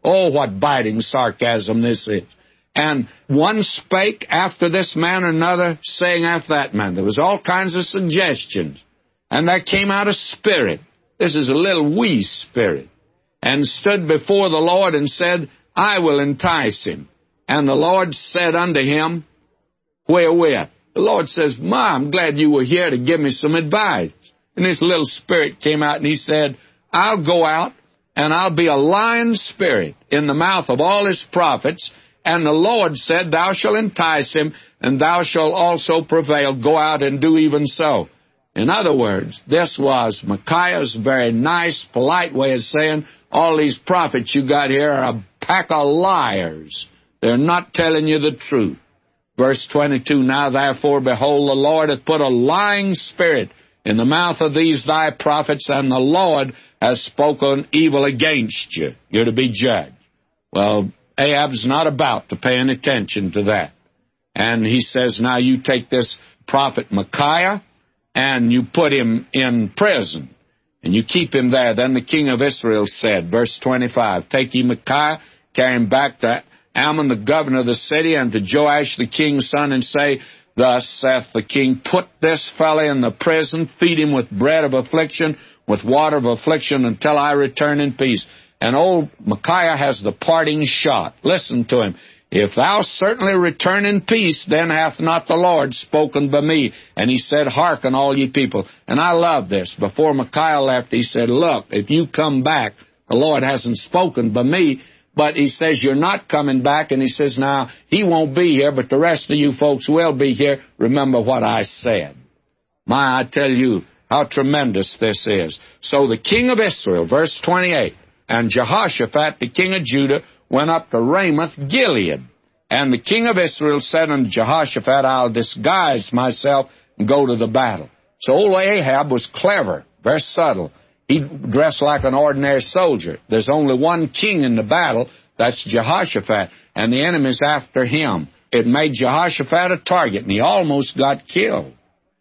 Oh, what biting sarcasm this is. And one spake after this man, another saying after that man. There was all kinds of suggestions. And there came out a spirit. This is a little wee spirit. And stood before the Lord and said, I will entice him. And the Lord said unto him, wherewith? The Lord says, Ma, I'm glad you were here to give me some advice. And this little spirit came out and he said, I'll go out and I'll be a lying spirit in the mouth of all his prophets. And the Lord said, thou shalt entice him, and thou shalt also prevail. Go out and do even so. In other words, this was Micaiah's very nice, polite way of saying, all these prophets you got here are a pack of liars. They're not telling you the truth. Verse twenty-two, now therefore, behold, the Lord hath put a lying spirit in the mouth of these thy prophets, and the Lord has spoken evil against you. You're to be judged. Well, Ahab's not about to pay any attention to that. And he says, now you take this prophet Micaiah, and you put him in prison, and you keep him there. Then the king of Israel said, verse twenty-five, take ye Micaiah, carry him back to Ammon the governor of the city, and to Joash the king's son, and say, thus saith the king, put this fellow in the prison, feed him with bread of affliction, with water of affliction, until I return in peace. And old Micaiah has the parting shot. Listen to him. If thou certainly return in peace, then hath not the Lord spoken by me. And he said, hearken, all ye people. And I love this. Before Micaiah left, he said, look, if you come back, the Lord hasn't spoken by me. But he says, you're not coming back. And he says, now, he won't be here, but the rest of you folks will be here. Remember what I said. My, I tell you how tremendous this is. So the king of Israel, verse twenty-eight, and Jehoshaphat, the king of Judah, went up to Ramoth Gilead. And the king of Israel said unto Jehoshaphat, I'll disguise myself and go to the battle. So old Ahab was clever, very subtle. He dressed like an ordinary soldier. There's only one king in the battle, that's Jehoshaphat, and the enemy's after him. It made Jehoshaphat a target, and he almost got killed.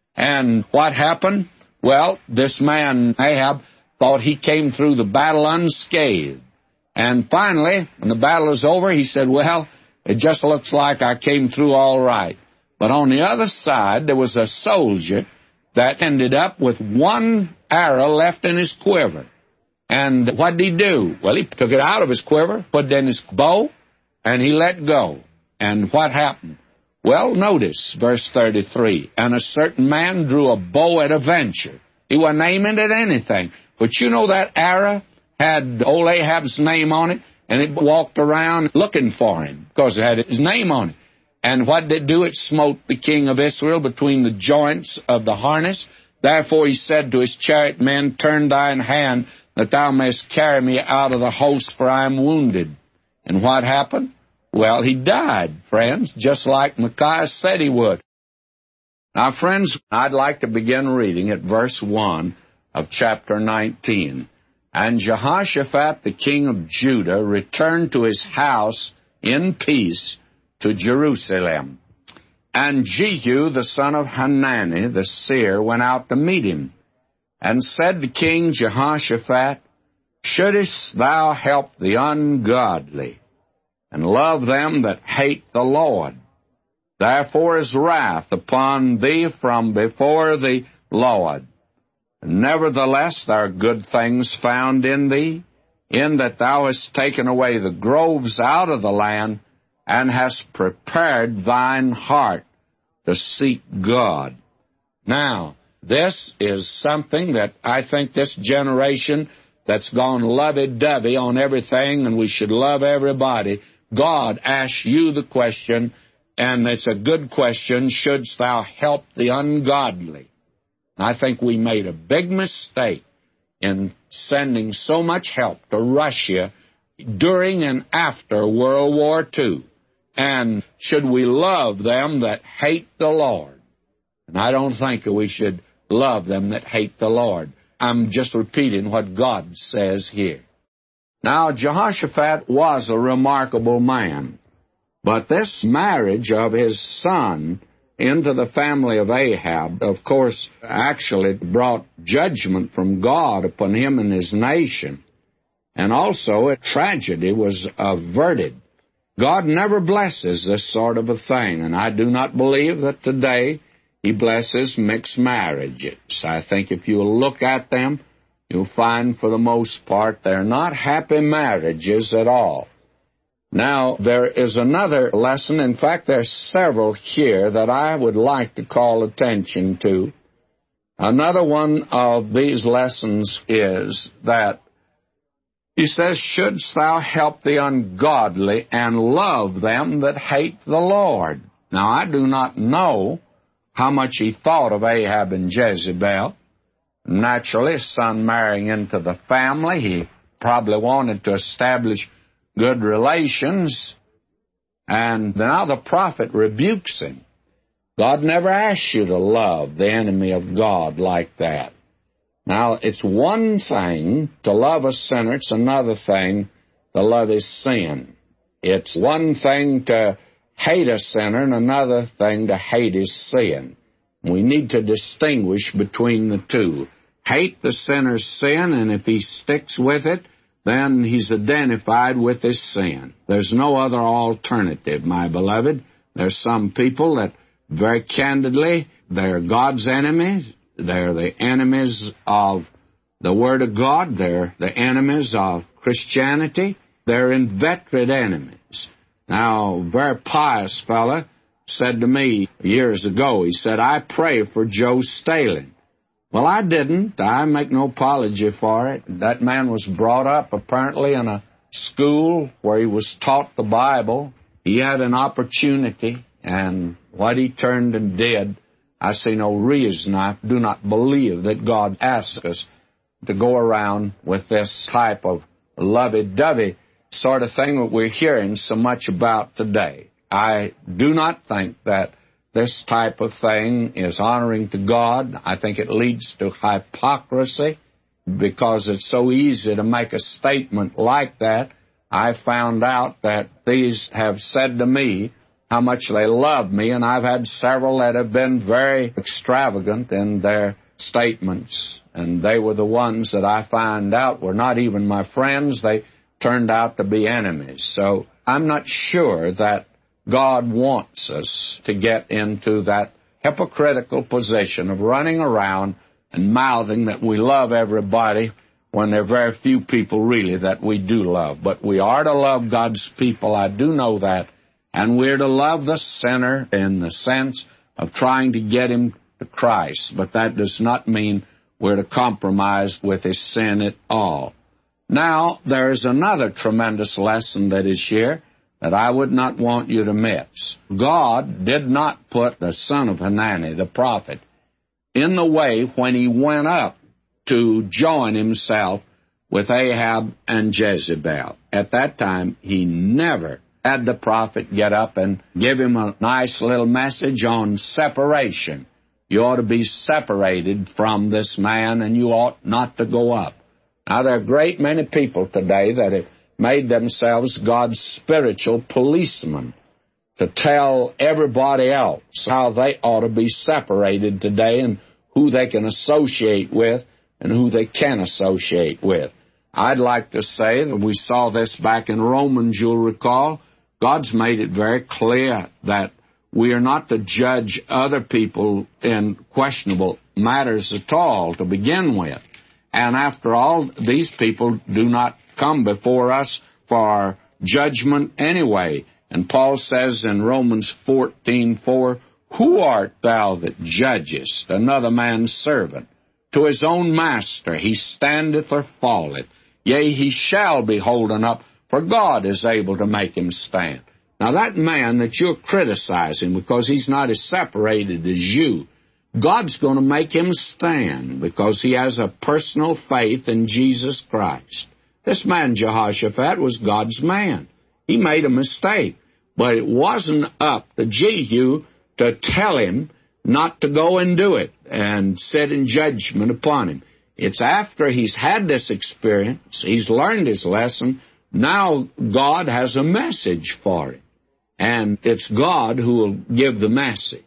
And what happened? Well, this man, Ahab, thought he came through the battle unscathed. And finally, when the battle was over, he said, well, it just looks like I came through all right. But on the other side, there was a soldier that ended up with one arrow left in his quiver. And what did he do? Well, he took it out of his quiver, put it in his bow, and he let go. And what happened? Well, notice verse thirty-three. And a certain man drew a bow at a venture. He wasn't aiming at anything. But you know that arrow had old Ahab's name on it, and it walked around looking for him because it had his name on it. And what did it do? It smote the king of Israel between the joints of the harness. Therefore he said to his chariot men, turn thine hand, that thou mayest carry me out of the host, for I am wounded. And what happened? Well, he died, friends, just like Micaiah said he would. Now, friends, I'd like to begin reading at verse one of chapter nineteen. And Jehoshaphat, the king of Judah, returned to his house in peace to Jerusalem. And Jehu, the son of Hanani, the seer, went out to meet him, and said to King Jehoshaphat, shouldest thou help the ungodly, and love them that hate the Lord? Therefore is wrath upon thee from before the Lord. Nevertheless, there are good things found in thee, in that thou hast taken away the groves out of the land, and hast prepared thine heart to seek God. Now, this is something that I think this generation that's gone lovey-dovey on everything, and we should love everybody, God asks you the question, and it's a good question, shouldst thou help the ungodly? I think we made a big mistake in sending so much help to Russia during and after World War Two. And should we love them that hate the Lord? And I don't think that we should love them that hate the Lord. I'm just repeating what God says here. Now, Jehoshaphat was a remarkable man, but this marriage of his son into the family of Ahab, of course, actually brought judgment from God upon him and his nation. And also, a tragedy was averted. God never blesses this sort of a thing, and I do not believe that today He blesses mixed marriages. I think if you look at them, you'll find for the most part they're not happy marriages at all. Now, there is another lesson. In fact, there's several here that I would like to call attention to. Another one of these lessons is that He says, shouldst thou help the ungodly and love them that hate the Lord? Now, I do not know how much he thought of Ahab and Jezebel. Naturally, his son marrying into the family, he probably wanted to establish good relations. And now the prophet rebukes him. God never asks you to love the enemy of God like that. Now, it's one thing to love a sinner. It's another thing to love his sin. It's one thing to hate a sinner and another thing to hate his sin. We need to distinguish between the two. Hate the sinner's sin, and if he sticks with it, then he's identified with his sin. There's no other alternative, my beloved. There's some people that very candidly, they're God's enemies. They're the enemies of the Word of God. They're the enemies of Christianity. They're inveterate enemies. Now, a very pious fella said to me years ago, he said, I pray for Joe Stalin. Well, I didn't. I make no apology for it. That man was brought up apparently in a school where he was taught the Bible. He had an opportunity, and what he turned and did, I see no reason. I do not believe that God asks us to go around with this type of lovey-dovey sort of thing that we're hearing so much about today. I do not think that this type of thing is honoring to God. I think it leads to hypocrisy because it's so easy to make a statement like that. I found out that these have said to me how much they love me, and I've had several that have been very extravagant in their statements, and they were the ones that I found out were not even my friends. They turned out to be enemies. So I'm not sure that God wants us to get into that hypocritical position of running around and mouthing that we love everybody when there are very few people really that we do love. But we are to love God's people, I do know that. And we're to love the sinner in the sense of trying to get him to Christ. But that does not mean we're to compromise with his sin at all. Now, there is another tremendous lesson that is here that I would not want you to miss. God did not put the son of Hanani, the prophet, in the way when he went up to join himself with Ahab and Jezebel. At that time, he never had the prophet get up and give him a nice little message on separation. You ought to be separated from this man, and you ought not to go up. Now, there are a great many people today that have made themselves God's spiritual policemen to tell everybody else how they ought to be separated today and who they can associate with and who they can associate with. I'd like to say that we saw this back in Romans, you'll recall. God's made it very clear that we are not to judge other people in questionable matters at all to begin with. And after all, these people do not come before us for judgment anyway. And Paul says in Romans fourteen four, who art thou that judgest another man's servant? To his own master he standeth or falleth. Yea, he shall be holden up, for God is able to make him stand. Now that man that you're criticizing because he's not as separated as you, God's going to make him stand because he has a personal faith in Jesus Christ. This man, Jehoshaphat, was God's man. He made a mistake, but it wasn't up to Jehu to tell him not to go and do it and sit in judgment upon him. It's after he's had this experience, he's learned his lesson, now God has a message for him. And it's God who will give the message.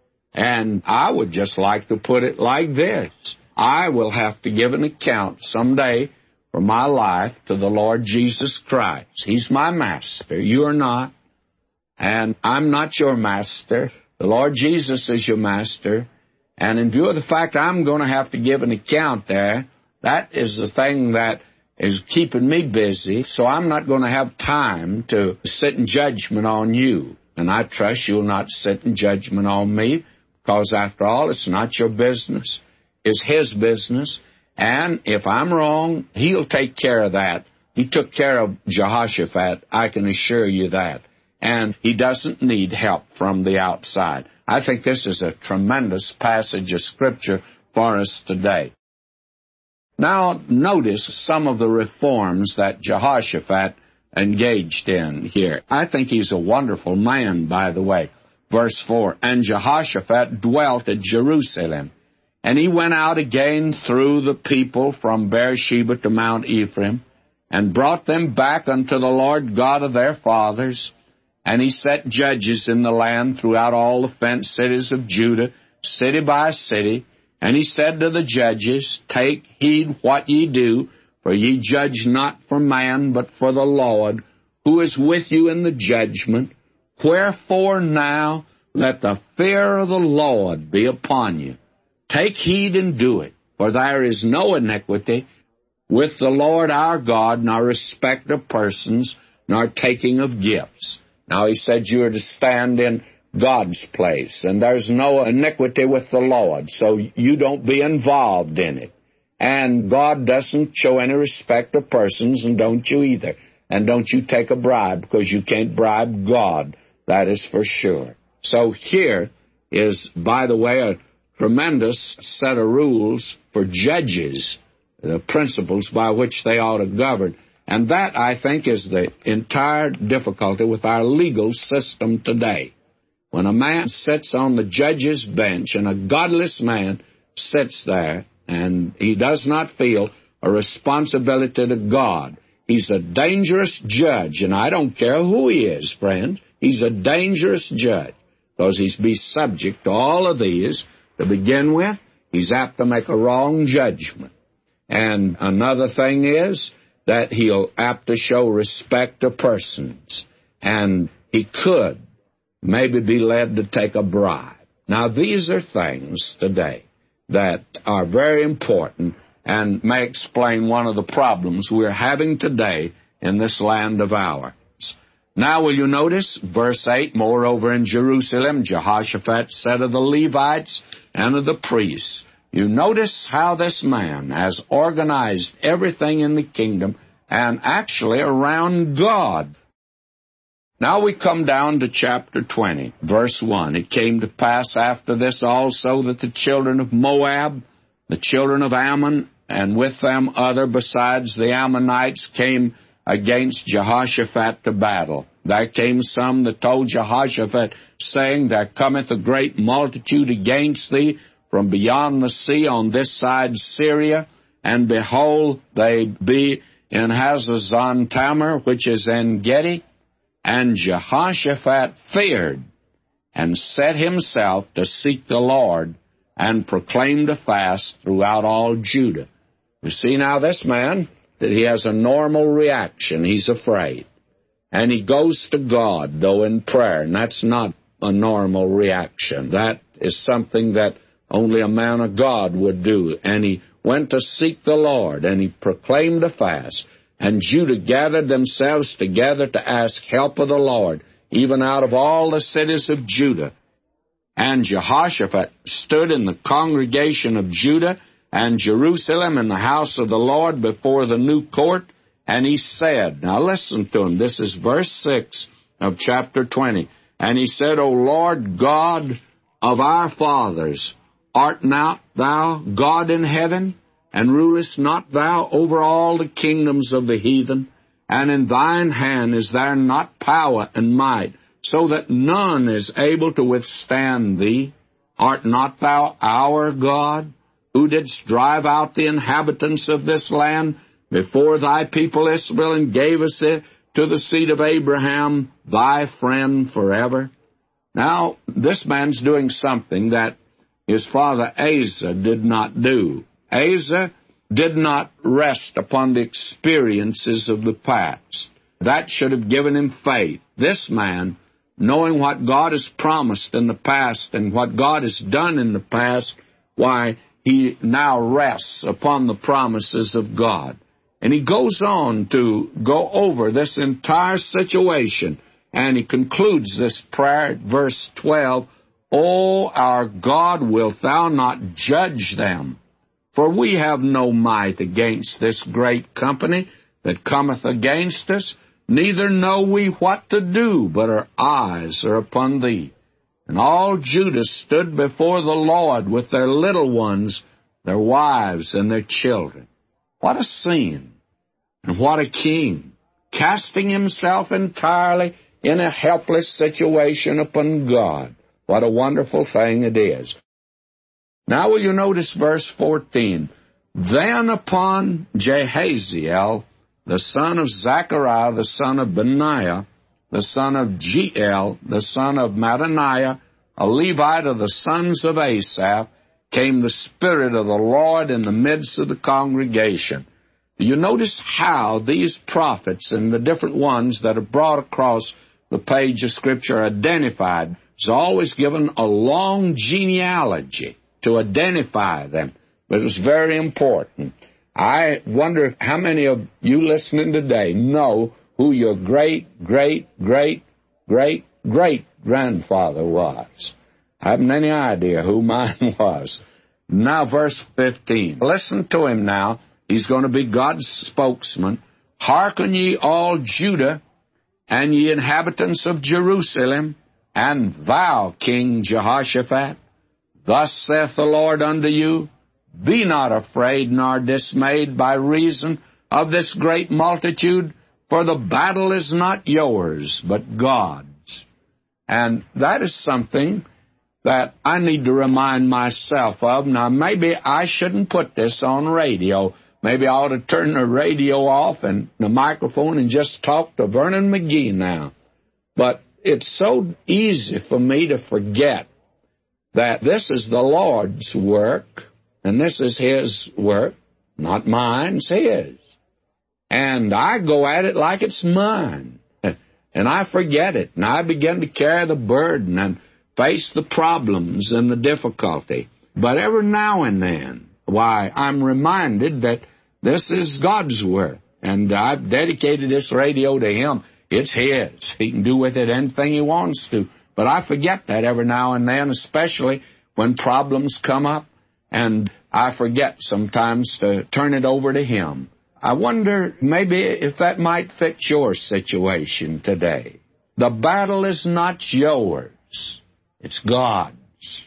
And I would just like to put it like this. I will have to give an account someday for my life to the Lord Jesus Christ. He's my master. You are not. And I'm not your master. The Lord Jesus is your master. And in view of the fact I'm going to have to give an account there, that is the thing that is keeping me busy. So I'm not going to have time to sit in judgment on you. And I trust you'll not sit in judgment on me, because after all, it's not your business. It's His business. And if I'm wrong, He'll take care of that. He took care of Jehoshaphat, I can assure you that. And he doesn't need help from the outside. I think this is a tremendous passage of Scripture for us today. Now, notice some of the reforms that Jehoshaphat engaged in here. I think he's a wonderful man, by the way. Verse four, and Jehoshaphat dwelt at Jerusalem, and he went out again through the people from Beersheba to Mount Ephraim, and brought them back unto the Lord God of their fathers. And he set judges in the land throughout all the fenced cities of Judah, city by city. And he said to the judges, take heed what ye do, for ye judge not for man, but for the Lord, who is with you in the judgment. Wherefore now let the fear of the Lord be upon you. Take heed and do it, for there is no iniquity with the Lord our God, nor respect of persons, nor taking of gifts. Now, he said you are to stand in God's place, and there's no iniquity with the Lord, so you don't be involved in it. And God doesn't show any respect of persons, and don't you either. And don't you take a bribe, because you can't bribe God. That is for sure. So here is, by the way, a tremendous set of rules for judges, the principles by which they ought to govern. And that, I think, is the entire difficulty with our legal system today. When a man sits on the judge's bench, and a godless man sits there, and he does not feel a responsibility to God, he's a dangerous judge, and I don't care who he is, friend. He's a dangerous judge, because he's be subject to all of these. To begin with, he's apt to make a wrong judgment. And another thing is that he'll apt to show respect to persons, and he could maybe be led to take a bribe. Now, these are things today that are very important and may explain one of the problems we're having today in this land of ours. Now, will you notice, verse eight, moreover in Jerusalem, Jehoshaphat said of the Levites and of the priests, you notice how this man has organized everything in the kingdom and actually around God. Now we come down to chapter twenty, verse one. It came to pass after this also that the children of Moab, the children of Ammon, and with them other besides the Ammonites, came against Jehoshaphat to battle. There came some that told Jehoshaphat, saying, there cometh a great multitude against thee from beyond the sea on this side Syria, and behold, they be in Hazazon Tamar, which is En Gedi. And Jehoshaphat feared, and set himself to seek the Lord, and proclaimed a fast throughout all Judah. You see now this man, that he has a normal reaction. He's afraid. And he goes to God, though, in prayer, and that's not a normal reaction. That is something that only a man of God would do. And he went to seek the Lord, and he proclaimed a fast. And Judah gathered themselves together to ask help of the Lord, even out of all the cities of Judah. And Jehoshaphat stood in the congregation of Judah and Jerusalem in the house of the Lord before the new court, and he said, now listen to him, this is verse six of chapter twenty, and he said, O Lord God of our fathers, art not thou God in heaven? And rulest not thou over all the kingdoms of the heathen? And in thine hand is there not power and might, so that none is able to withstand thee? Art not thou our God, who didst drive out the inhabitants of this land before thy people Israel, and gavest it to the seed of Abraham, thy friend forever? Now, this man's doing something that his father Asa did not do. Asa did not rest upon the experiences of the past. That should have given him faith. This man, knowing what God has promised in the past and what God has done in the past, why, he now rests upon the promises of God. And he goes on to go over this entire situation, and he concludes this prayer at verse twelve, O our God, wilt thou not judge them? For we have no might against this great company that cometh against us, neither know we what to do, but our eyes are upon thee. And all Judah stood before the Lord with their little ones, their wives, and their children. What a scene, and what a king, casting himself entirely in a helpless situation upon God. What a wonderful thing it is. Now will you notice verse fourteen? Then upon Jehaziel, the son of Zechariah, the son of Benaiah, the son of Jeiel, the son of Mattaniah, a Levite of the sons of Asaph, came the Spirit of the Lord in the midst of the congregation. Do you notice how these prophets and the different ones that are brought across the page of Scripture are identified? It's always given a long genealogy to identify them, but it's very important. I wonder if how many of you listening today know who your great, great, great, great, great grandfather was. I haven't any idea who mine was. Now, verse fifteen. Listen to him now. He's going to be God's spokesman. Hearken ye all Judah, and ye inhabitants of Jerusalem, and thou, King Jehoshaphat, thus saith the Lord unto you, be not afraid nor dismayed by reason of this great multitude, for the battle is not yours, but God's. And that is something that I need to remind myself of. Now, maybe I shouldn't put this on radio. Maybe I ought to turn the radio off and the microphone and just talk to Vernon McGee now. But it's so easy for me to forget that this is the Lord's work, and this is His work, not mine, it's His. And I go at it like it's mine, and I forget it, and I begin to carry the burden and face the problems and the difficulty. But every now and then, why, I'm reminded that this is God's work, and I've dedicated this radio to Him. It's His. He can do with it anything He wants to. But I forget that every now and then, especially when problems come up, and I forget sometimes to turn it over to Him. I wonder maybe if that might fit your situation today. The battle is not yours. It's God's.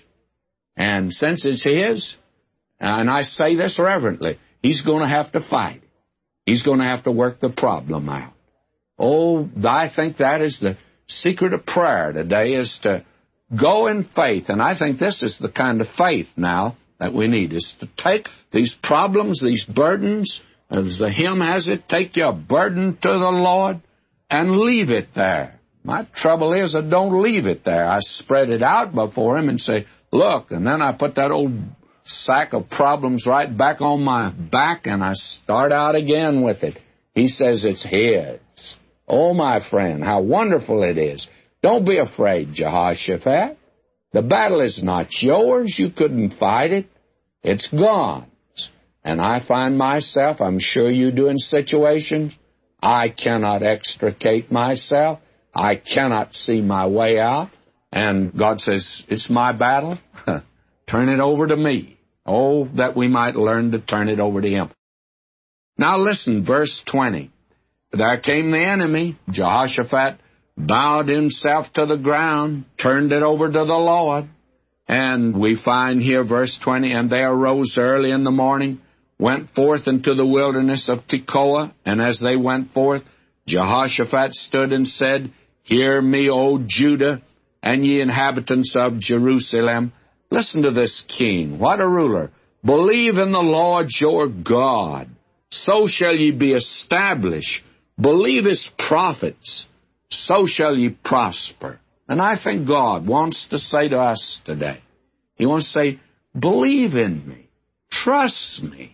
And since it's His, and I say this reverently, He's going to have to fight. He's going to have to work the problem out. Oh, I think that is the secret of prayer today, is to go in faith. And I think this is the kind of faith now that we need, is to take these problems, these burdens, as the hymn has it, take your burden to the Lord and leave it there. My trouble is I don't leave it there. I spread it out before Him and say, look, and then I put that old sack of problems right back on my back and I start out again with it. He says it's His. Oh, my friend, how wonderful it is. Don't be afraid, Jehoshaphat. The battle is not yours. You couldn't fight it. It's God's. And I find myself, I'm sure you do in situations, I cannot extricate myself. I cannot see my way out. And God says, it's my battle. Turn it over to me. Oh, that we might learn to turn it over to Him. Now listen, verse twenty. There came the enemy. Jehoshaphat bowed himself to the ground, turned it over to the Lord. And we find here, verse twenty, and they arose early in the morning, went forth into the wilderness of Tekoa, and as they went forth, Jehoshaphat stood and said, Hear me, O Judah, and ye inhabitants of Jerusalem. Listen to this king. What a ruler. Believe in the Lord your God. So shall ye be established. Believe His prophets. So shall ye prosper. And I think God wants to say to us today, He wants to say, believe in me. Trust me.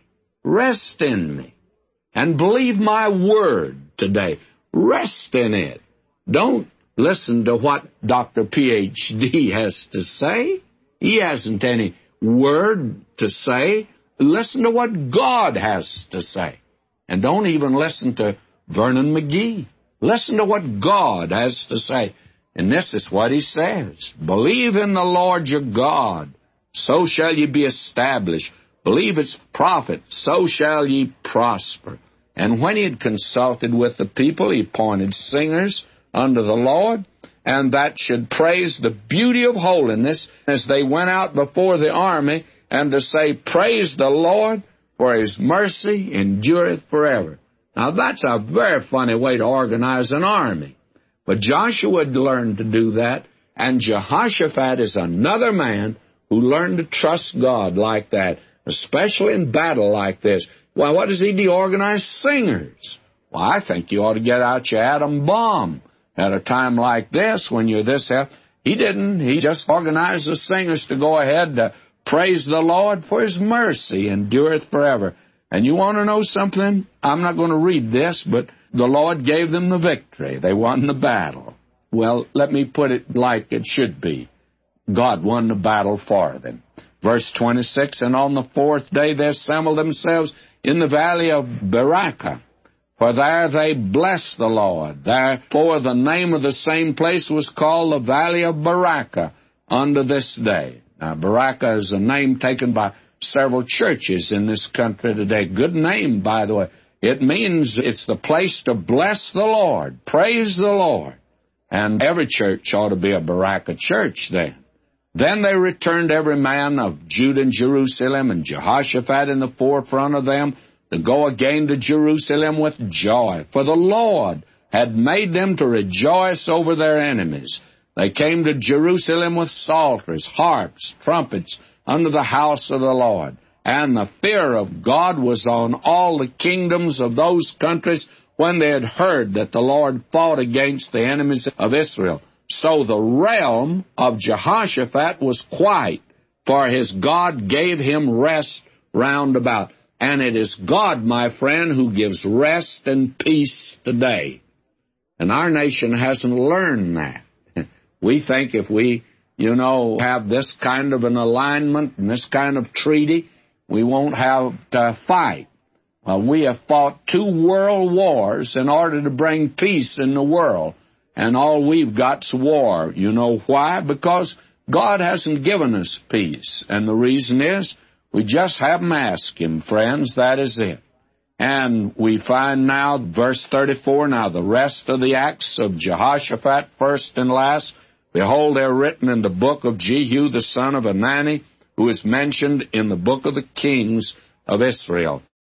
Rest in me. And believe my word today. Rest in it. Don't listen to what Doctor P H D has to say. He hasn't any word to say. Listen to what God has to say. And don't even listen to Vernon McGee. Listen to what God has to say. And this is what he says. Believe in the Lord your God, so shall ye be established. Believe its prophet, so shall ye prosper. And when he had consulted with the people, he appointed singers unto the Lord, and that should praise the beauty of holiness as they went out before the army, and to say, praise the Lord, for his mercy endureth forever. Now that's a very funny way to organize an army. But Joshua had learned to do that, and Jehoshaphat is another man who learned to trust God like that, especially in battle like this. Well, what does he do? Organize singers. Well, I think you ought to get out your atom bomb at a time like this when you're this healthy. He didn't. He just organized the singers to go ahead to praise the Lord for his mercy endureth forever. And you want to know something? I'm not going to read this, but the Lord gave them the victory. They won the battle. Well, let me put it like it should be. God won the battle for them. Verse twenty-six, and on the fourth day they assembled themselves in the valley of Berachah, for there they blessed the Lord. Therefore the name of the same place was called the valley of Berachah unto this day. Now, Berachah is a name taken by several churches in this country today. Good name, by the way. It means it's the place to bless the Lord, praise the Lord. And every church ought to be a Berachah church then. Then they returned every man of Judah and Jerusalem, and Jehoshaphat in the forefront of them, to go again to Jerusalem with joy. For the Lord had made them to rejoice over their enemies. They came to Jerusalem with psalteries, harps, trumpets, unto the house of the Lord. And the fear of God was on all the kingdoms of those countries when they had heard that the Lord fought against the enemies of Israel. So the realm of Jehoshaphat was quiet, for his God gave him rest round about. And it is God, my friend, who gives rest and peace today. And our nation hasn't learned that. We think if we, you know, have this kind of an alignment and this kind of treaty, we won't have to fight. Well, we have fought two world wars in order to bring peace in the world. And all we've got's war. You know why? Because God hasn't given us peace. And the reason is we just haven't asked him, friends. That is it. And we find now, verse thirty-four, now the rest of the acts of Jehoshaphat, first and last, behold, they're written in the book of Jehu, the son of Hanani, who is mentioned in the book of the kings of Israel.